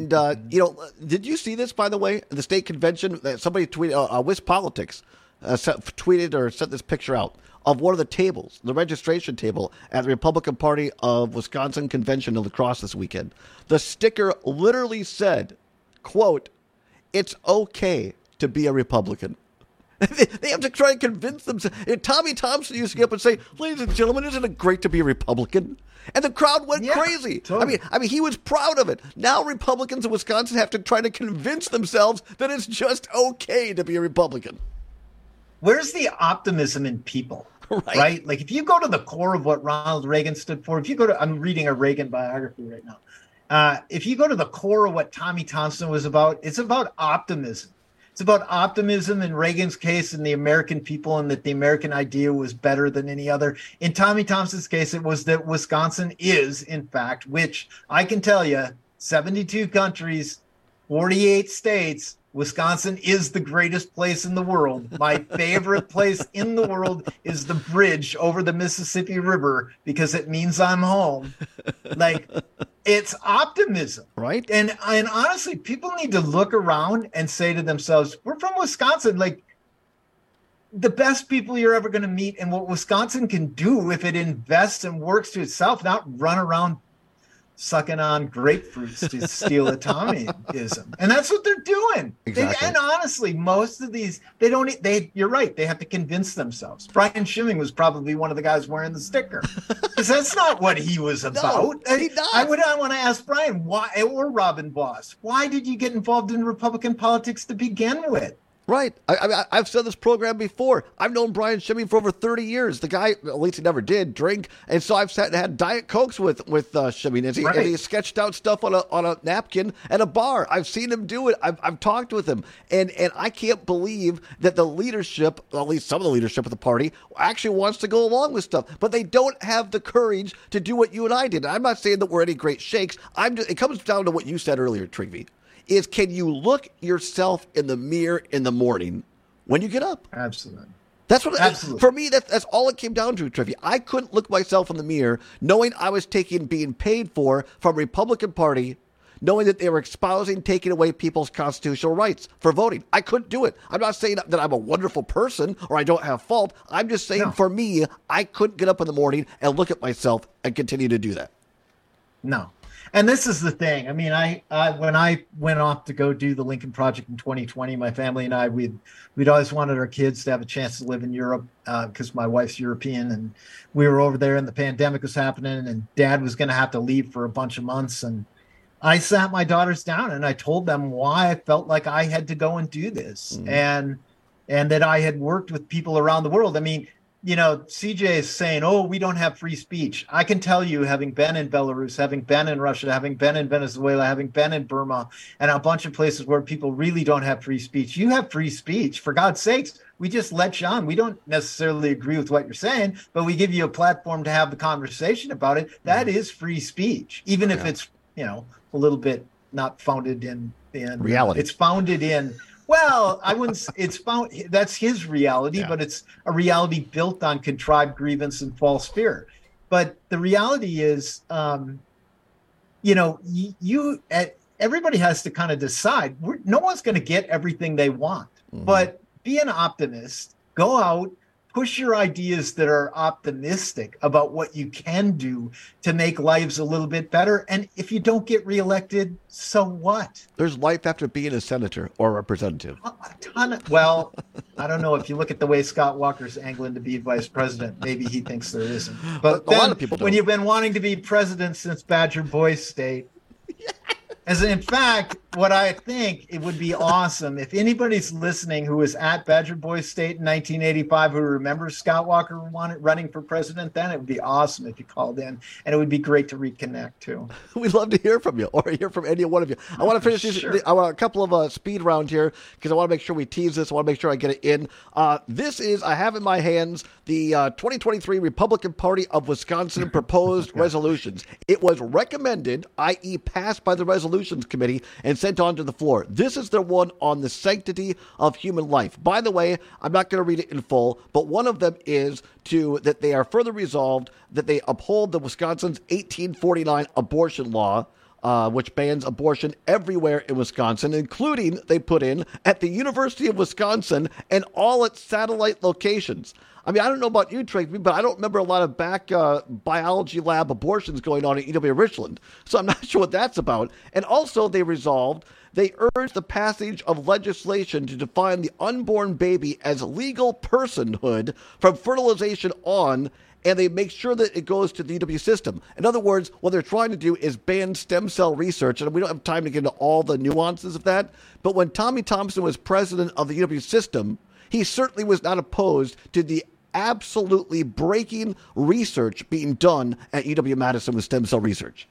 did you see this, by the way? The state convention, somebody tweeted, Wiz Politics tweeted or sent this picture out of one of the tables, the registration table at the Republican Party of Wisconsin Convention in La Crosse this weekend. The sticker literally said, quote, "It's okay to be a Republican." They have to try and convince themselves. And Tommy Thompson used to get up and say, "Ladies and gentlemen, isn't it great to be a Republican?" And the crowd went crazy. Totally. I mean, he was proud of it. Now Republicans in Wisconsin have to try to convince themselves that it's just okay to be a Republican. Where's the optimism in people? Right? Like, if you go to the core of what Ronald Reagan stood for, I'm reading a Reagan biography right now. If you go to the core of what Tommy Thompson was about, it's about optimism. It's about optimism in Reagan's case and the American people, and that the American idea was better than any other. In Tommy Thompson's case, it was that Wisconsin is, in fact, which I can tell you, 72 countries, 48 states, Wisconsin is the greatest place in the world. My favorite place in the world is the bridge over the Mississippi River, because it means I'm home. Like, it's optimism. Right. And honestly, people need to look around and say to themselves, we're from Wisconsin. Like, the best people you're ever going to meet, and what Wisconsin can do if it invests and works to itself, not run around sucking on grapefruits to steal a Tommyism. And that's what they're doing. Exactly. And honestly, most of these, you're right, they have to convince themselves. Brian Schimming was probably one of the guys wearing the sticker, because that's not what he was about. No, I want to ask Brian, why, or Robin Boss, why did you get involved in Republican politics to begin with? Right. I've said this program before. I've known Brian Schimming for over 30 years. The guy, at least he never did drink, and so I've sat and had Diet Cokes with Schimming as he sketched out stuff on a napkin at a bar. I've seen him do it. I've talked with him, and I can't believe that the leadership, at least some of the leadership of the party, actually wants to go along with stuff, but they don't have the courage to do what you and I did. I'm not saying that we're any great shakes. It comes down to what you said earlier, Trigby. Is can you look yourself in the mirror in the morning when you get up? Absolutely. That's what. Absolutely. For me, that's all it came down to, Trivia. I couldn't look myself in the mirror knowing I was being paid for from Republican Party, knowing that they were taking away people's constitutional rights for voting. I couldn't do it. I'm not saying that I'm a wonderful person or I don't have fault. I'm just saying for me, I couldn't get up in the morning and look at myself and continue to do that. No. And this is the thing. I mean, I when I went off to go do the Lincoln Project in 2020, my family and I, we'd always wanted our kids to have a chance to live in Europe because my wife's European, and we were over there and the pandemic was happening and Dad was going to have to leave for a bunch of months. And I sat my daughters down and I told them why I felt like I had to go and do this, and that I had worked with people around the world. I mean, you know, CJ is saying, oh, we don't have free speech. I can tell you, having been in Belarus, having been in Russia, having been in Venezuela, having been in Burma, and a bunch of places where people really don't have free speech. You have free speech. For God's sakes, we just let you on. We don't necessarily agree with what you're saying, but we give you a platform to have the conversation about it. That is free speech, even if it's, you know, a little bit not founded in reality. It's founded in... Well, I wouldn't. That's his reality, but it's a reality built on contrived grievance and false fear. But the reality is, you know, everybody has to kind of decide. No one's going to get everything they want, but be an optimist. Go out, push your ideas that are optimistic about what you can do to make lives a little bit better. And if you don't get reelected, so what? There's life after being a senator or representative. Well, I don't know. If you look at the way Scott Walker's angling to be vice president, maybe he thinks there isn't. But a lot of people don't. When you've been wanting to be president since Badger Boy State, as in fact, what I think it would be awesome if anybody's listening who was at Badger Boy State in 1985 who remembers Scott Walker running for president then, it would be awesome if you called in, and it would be great to reconnect too. We'd love to hear from you or hear from any one of you. I want to finish this. I want a couple of speed round here because I want to make sure we tease this. I want to make sure I get it in. I have in my hands the 2023 Republican Party of Wisconsin proposed resolutions. It was recommended, i.e. passed by the Resolutions Committee and sent on to the floor. This is the one on the sanctity of human life. By the way, I'm not going to read it in full, but one of them is that they are further resolved that they uphold the Wisconsin's 1849 abortion law, which bans abortion everywhere in Wisconsin, including, they put in, at the University of Wisconsin and all its satellite locations. I mean, I don't know about you, Tracy, but I don't remember a lot of biology lab abortions going on at UW Richland. So I'm not sure what that's about. And also they urged the passage of legislation to define the unborn baby as legal personhood from fertilization on, and they make sure that it goes to the UW system. In other words, what they're trying to do is ban stem cell research, and we don't have time to get into all the nuances of that. But when Tommy Thompson was president of the UW system, he certainly was not opposed to the absolutely breaking research being done at UW-Madison with stem cell research.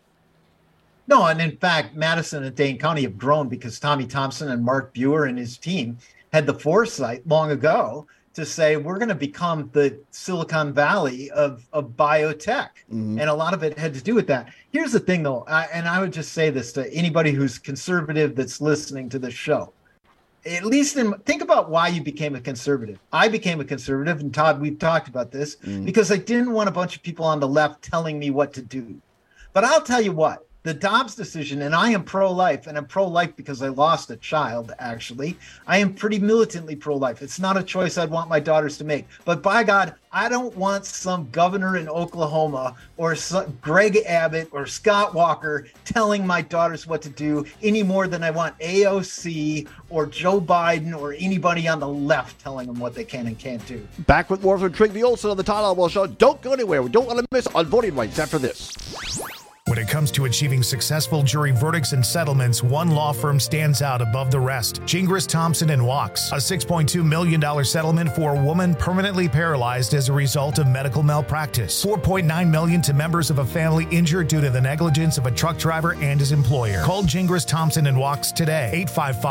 No, and in fact, Madison and Dane County have grown because Tommy Thompson and Mark Buer and his team had the foresight long ago to say, we're going to become the Silicon Valley of biotech. And a lot of it had to do with that. Here's the thing, though, and I would just say this to anybody who's conservative that's listening to this show. At least think about why you became a conservative. I became a conservative, and Todd, we've talked about this, because I didn't want a bunch of people on the left telling me what to do. But I'll tell you what, the Dobbs decision, and I am pro-life, and I'm pro-life because I lost a child, actually. I am pretty militantly pro-life. It's not a choice I'd want my daughters to make. But by God, I don't want some governor in Oklahoma or Greg Abbott or Scott Walker telling my daughters what to do any more than I want AOC or Joe Biden or anybody on the left telling them what they can and can't do. Back with more from Trigby Olson on the Todd Oswalt Show. Don't go anywhere. We don't want to miss on voting rights after this. When it comes to achieving successful jury verdicts and settlements, one law firm stands out above the rest. Gingras, Thompson & Wachs. A $6.2 million settlement for a woman permanently paralyzed as a result of medical malpractice. $4.9 million to members of a family injured due to the negligence of a truck driver and his employer. Call Gingras, Thompson & Wachs today.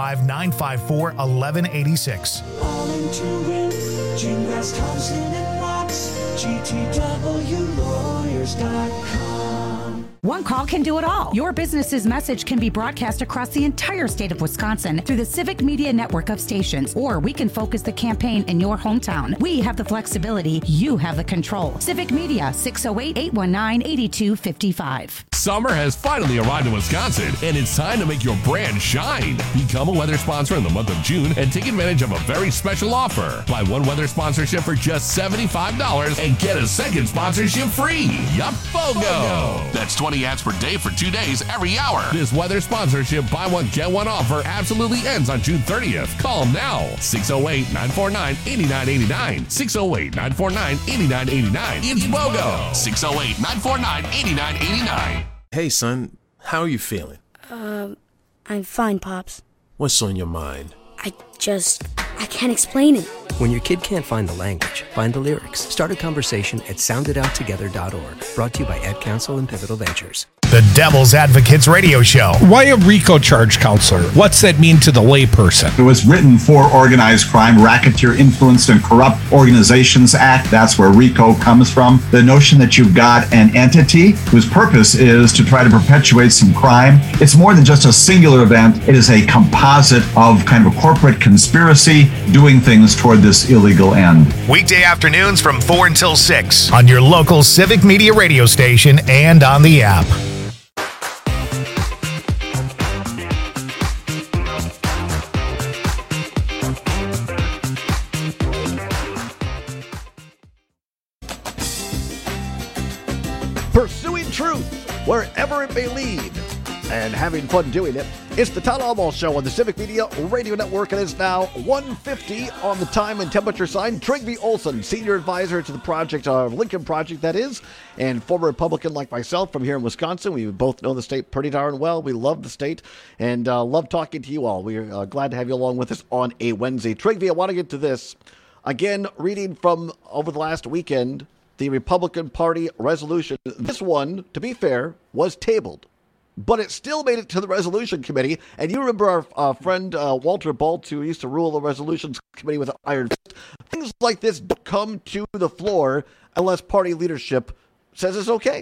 855-954-1186. All in to win. Gingras, Thompson & Wachs. GTWlawyers.com. One call can do it all. Your business's message can be broadcast across the entire state of Wisconsin through the Civic Media network of stations, or we can focus the campaign in your hometown. We have the flexibility. You have the control. Civic Media, 608-819-8255. Summer has finally arrived in Wisconsin, and it's time to make your brand shine. Become a weather sponsor in the month of June and take advantage of a very special offer. Buy one weather sponsorship for just $75 and get a second sponsorship free. Yup, BOGO! That's 20 ads per day for 2 days every hour. This weather sponsorship buy one, get one offer absolutely ends on June 30th. Call now. 608-949-8989. 608-949-8989. It's BOGO. 608-949-8989. Hey, son, how are you feeling? I'm fine, Pops. What's on your mind? I can't explain it. When your kid can't find the language, find the lyrics. Start a conversation at sounditouttogether.org. Brought to you by Ad Council and Pivotal Ventures. The Devil's Advocates Radio Show. Why a RICO charge counselor? What's that mean to the layperson? It was written for Organized Crime, Racketeer Influenced and Corrupt Organizations Act. That's where RICO comes from. The notion that you've got an entity whose purpose is to try to perpetuate some crime. It's more than just a singular event. It is a composite of kind of a corporate conspiracy doing things toward this illegal end. Weekday afternoons from 4 until 6 on your local Civic Media radio station and on the app. Pursuing truth wherever it may lead and having fun doing it. It's the Town Hall Mall Show on the Civic Media Radio Network, and it's now 1:50 on the time and temperature sign. Trygve Olsen, senior advisor to the project, Lincoln Project, that is, and former Republican like myself from here in Wisconsin. We both know the state pretty darn well. We love the state and love talking to you all. We're glad to have you along with us on a Wednesday. Trygve, I want to get to this. Again, reading from over the last weekend, the Republican Party resolution. This one, to be fair, was tabled, but it still made it to the resolution committee. And you remember our friend Walter Baltz, who used to rule the resolutions committee with an iron fist. Things like this don't come to the floor unless party leadership says it's okay.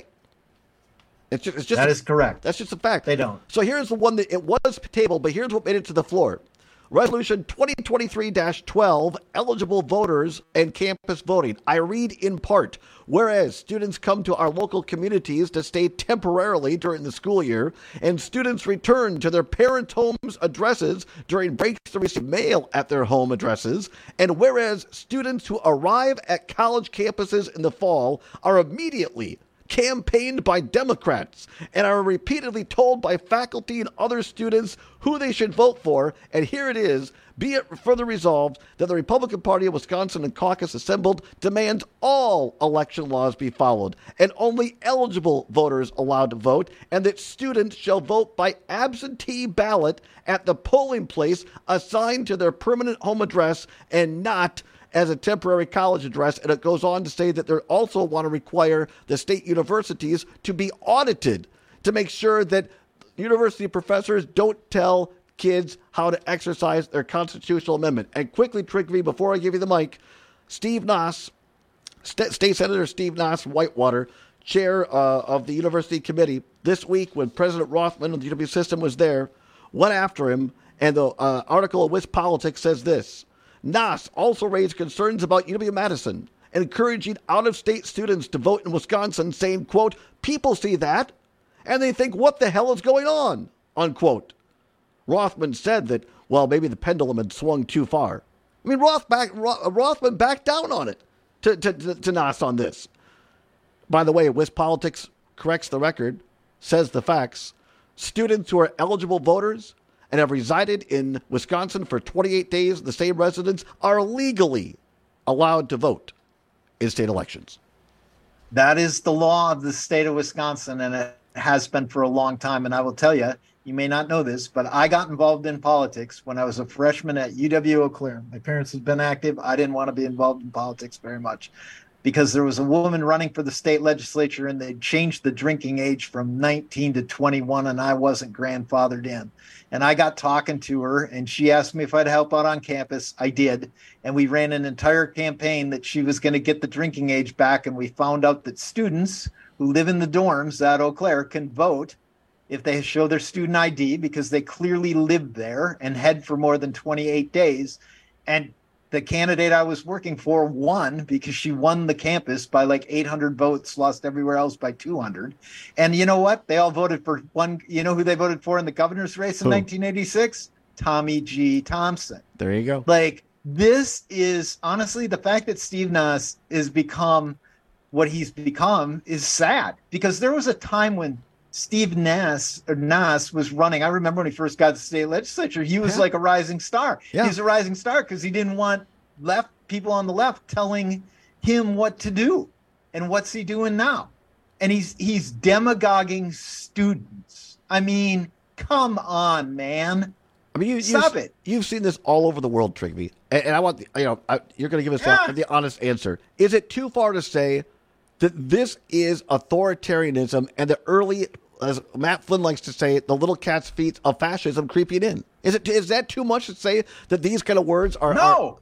It's just that is correct. That's just a fact. They don't. So here's the one that it was tabled, but here's what made it to the floor. Resolution 2023-12, eligible voters and campus voting. I read in part, whereas students come to our local communities to stay temporarily during the school year, and students return to their parents' homes' addresses during breaks to receive mail at their home addresses, and whereas students who arrive at college campuses in the fall are immediately campaigned by Democrats and are repeatedly told by faculty and other students who they should vote for. And here it is. Be it further resolved that the Republican Party of Wisconsin and caucus assembled demands all election laws be followed and only eligible voters allowed to vote, and that students shall vote by absentee ballot at the polling place assigned to their permanent home address and not as a temporary college address. And it goes on to say that they also want to require the state universities to be audited to make sure that university professors don't tell kids how to exercise their constitutional amendment. And quickly, Trygve, before I give you the mic, Steve Nass, State Senator Steve Nass Whitewater, chair of the university committee, this week when President Rothman of the UW system was there, went after him. And the article of WisPolitics says this: Nass also raised concerns about UW-Madison, encouraging out-of-state students to vote in Wisconsin, saying, quote, people see that, and they think, what the hell is going on, unquote. Rothman said that, well, maybe the pendulum had swung too far. I mean, Rothman backed down on it to Nass on this. By the way, WisPolitics corrects the record, says the facts. Students who are eligible voters and have resided in Wisconsin for 28 days, the same residents are legally allowed to vote in state elections. That is the law of the state of Wisconsin, and it has been for a long time. And I will tell you, you may not know this, but I got involved in politics when I was a freshman at UW-Eau Claire. My parents had been active. I didn't want to be involved in politics very much because there was a woman running for the state legislature, and they changed the drinking age from 19 to 21, and I wasn't grandfathered in. And I got talking to her, and she asked me if I'd help out on campus. I did. And we ran an entire campaign that she was going to get the drinking age back. And we found out that students who live in the dorms at Eau Claire can vote if they show their student ID because they clearly lived there and had for more than 28 days. And the candidate I was working for won because she won the campus by like 800 votes, lost everywhere else by 200. And you know what? They all voted for one. You know who they voted for in the governor's race in 1986? Tommy G. Thompson. There you go. Like, this is honestly, the fact that Steve Nass has become what he's become is sad, because there was a time when Steve Nass was running. I remember when he first got to the state legislature, he was like a rising star. Yeah. He's a rising star because he didn't want people on the left telling him what to do. And what's he doing now? And he's demagoguing students. I mean, come on, man. I mean, Stop it. You've seen this all over the world, Trigby, and I want you're going to give us the honest answer. Is it too far to say that this is authoritarianism and the early, as Matt Flynn likes to say, the little cat's feet of fascism creeping in? Is that too much to say that these kind of words are? No.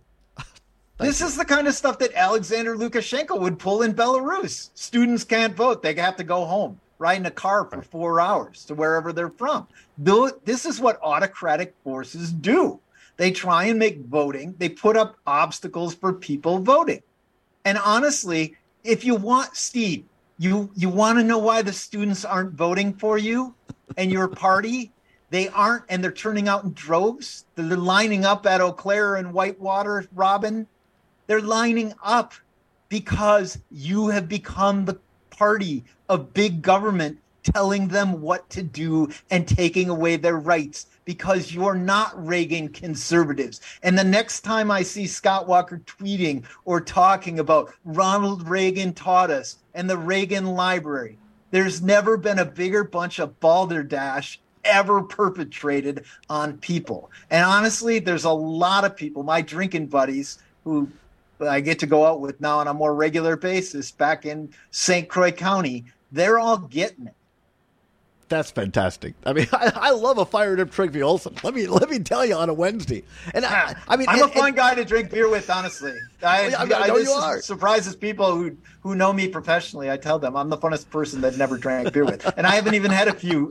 This is the kind of stuff that Alexander Lukashenko would pull in Belarus. Students can't vote; they have to go home, ride in a car for 4 hours to wherever they're from. This is what autocratic forces do. They try and make voting. They put up obstacles for people voting. And honestly, if you want, Steve, you want to know why the students aren't voting for you and your party? They aren't, and they're turning out in droves. They're lining up at Eau Claire and Whitewater, Robin. They're lining up because you have become the party of big government telling them what to do and taking away their rights, because you're not Reagan conservatives. And the next time I see Scott Walker tweeting or talking about Ronald Reagan taught us and the Reagan Library, there's never been a bigger bunch of balderdash ever perpetrated on people. And honestly, there's a lot of people, my drinking buddies, who I get to go out with now on a more regular basis back in St. Croix County, they're all getting it. That's fantastic. I mean, I love a fired up Trigby Olson. Let me tell you, on a Wednesday. And I mean, I'm a fun guy to drink beer with, honestly. I know you are. Surprises people who know me professionally. I tell them I'm the funnest person that never drank beer with. And I haven't even had a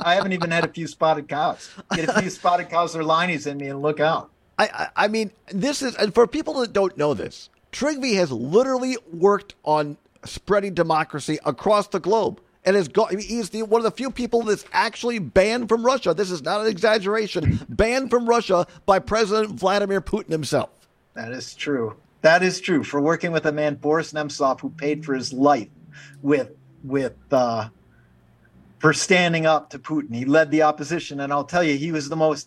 few spotted cows. Get a few spotted cows or Liney's in me, and look out. I mean, this is, and for people that don't know this, Trigby has literally worked on spreading democracy across the globe. And he's one of the few people that's actually banned from Russia. This is not an exaggeration. Banned from Russia by President Vladimir Putin himself. That is true. That is true. For working with a man, Boris Nemtsov, who paid for his life for standing up to Putin. He led the opposition, and I'll tell you, he was the most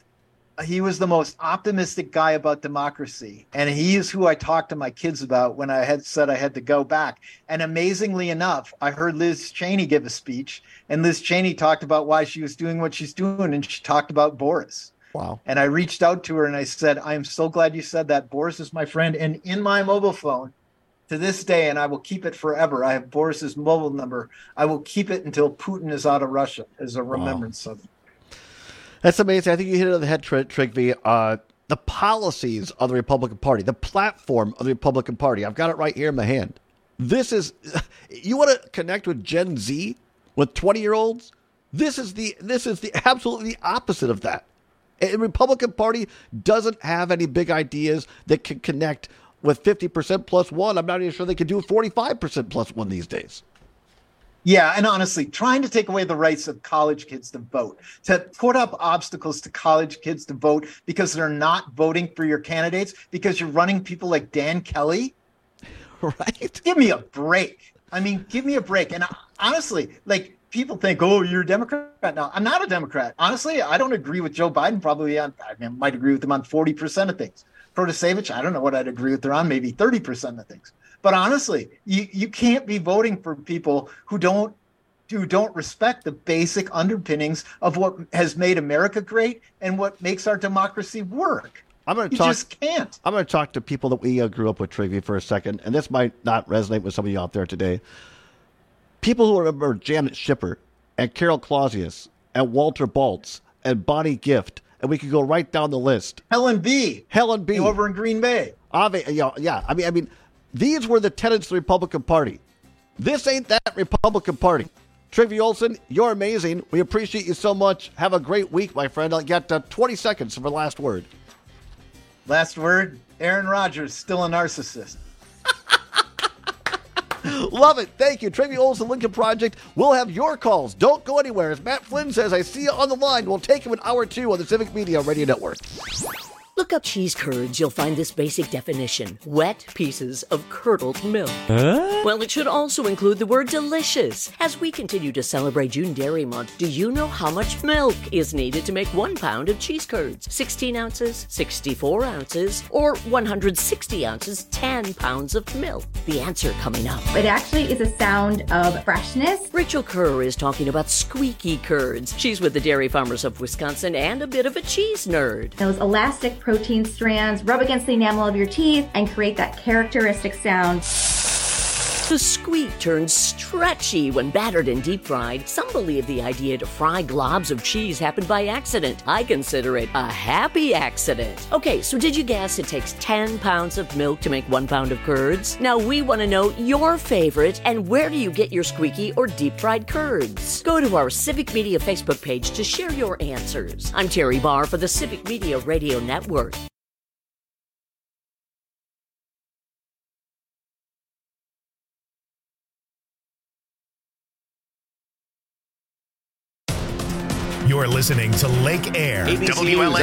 optimistic guy about democracy. And he is who I talked to my kids about when I had said I had to go back. And amazingly enough, I heard Liz Cheney give a speech, and Liz Cheney talked about why she was doing what she's doing, and she talked about Boris. Wow. And I reached out to her and I said, I am so glad you said that. Boris is my friend. And in my mobile phone to this day, and I will keep it forever, I have Boris's mobile number. I will keep it until Putin is out of Russia as a remembrance of him. That's amazing. I think you hit it on the head, Trigby. The policies of the Republican Party, the platform of the Republican Party. I've got it right here in my hand. This is, you want to connect with Gen Z, with 20-year-olds? This is the absolutely the opposite of that. The Republican Party doesn't have any big ideas that can connect with 50% plus one. I'm not even sure they can do 45% plus one these days. Yeah, and honestly, trying to take away the rights of college kids to vote, to put up obstacles to college kids to vote because they're not voting for your candidates, because you're running people like Dan Kelly. Right. Give me a break. I mean, give me a break. And honestly, like, people think, oh, you're a Democrat. No, I'm not a Democrat. Honestly, I don't agree with Joe Biden probably on, I might agree with him on 40% of things. Protasevich, I don't know what I'd agree with her on, maybe 30% of things. But honestly, you can't be voting for people who don't respect the basic underpinnings of what has made America great and what makes our democracy work. Just can't. I'm going to talk to people that we grew up with, Trigby, for a second, and this might not resonate with some of you out there today. People who remember Janet Schipper and Carol Clausius and Walter Baltz and Bonnie Gift, and we could go right down the list. Helen B. Over in Green Bay. Yeah. I mean, these were the tenets of the Republican Party. This ain't that Republican Party. Trivy Olson, you're amazing. We appreciate you so much. Have a great week, my friend. I'll get 20 seconds for the last word. Last word, Aaron Rodgers, still a narcissist. Love it. Thank you. Trivy Olson, Lincoln Project. We'll have your calls. Don't go anywhere. As Matt Flynn says, I see you on the line. We'll take you in hour 2 on the Civic Media Radio Network. Look up cheese curds. You'll find this basic definition. Wet pieces of curdled milk. Well, it should also include the word delicious. As we continue to celebrate June Dairy Month, do you know how much milk is needed to make 1 pound of cheese curds? 16 ounces, 64 ounces, or 160 ounces, 10 pounds of milk? The answer coming up. It actually is a sound of freshness. Rachel Kerr is talking about squeaky curds. She's with the Dairy Farmers of Wisconsin and a bit of a cheese nerd. Those elastic protein strands rub against the enamel of your teeth and create that characteristic sound. The squeak turns stretchy when battered and deep fried. Some believe the idea to fry globs of cheese happened by accident. I consider it a happy accident. Okay, so did you guess it takes 10 pounds of milk to make 1 pound of curds? Now we want to know your favorite and where do you get your squeaky or deep fried curds? Go to our Civic Media Facebook page to share your answers. I'm Terry Barr for the Civic Media Radio Network. You're listening to Lake Air, ABC WLAL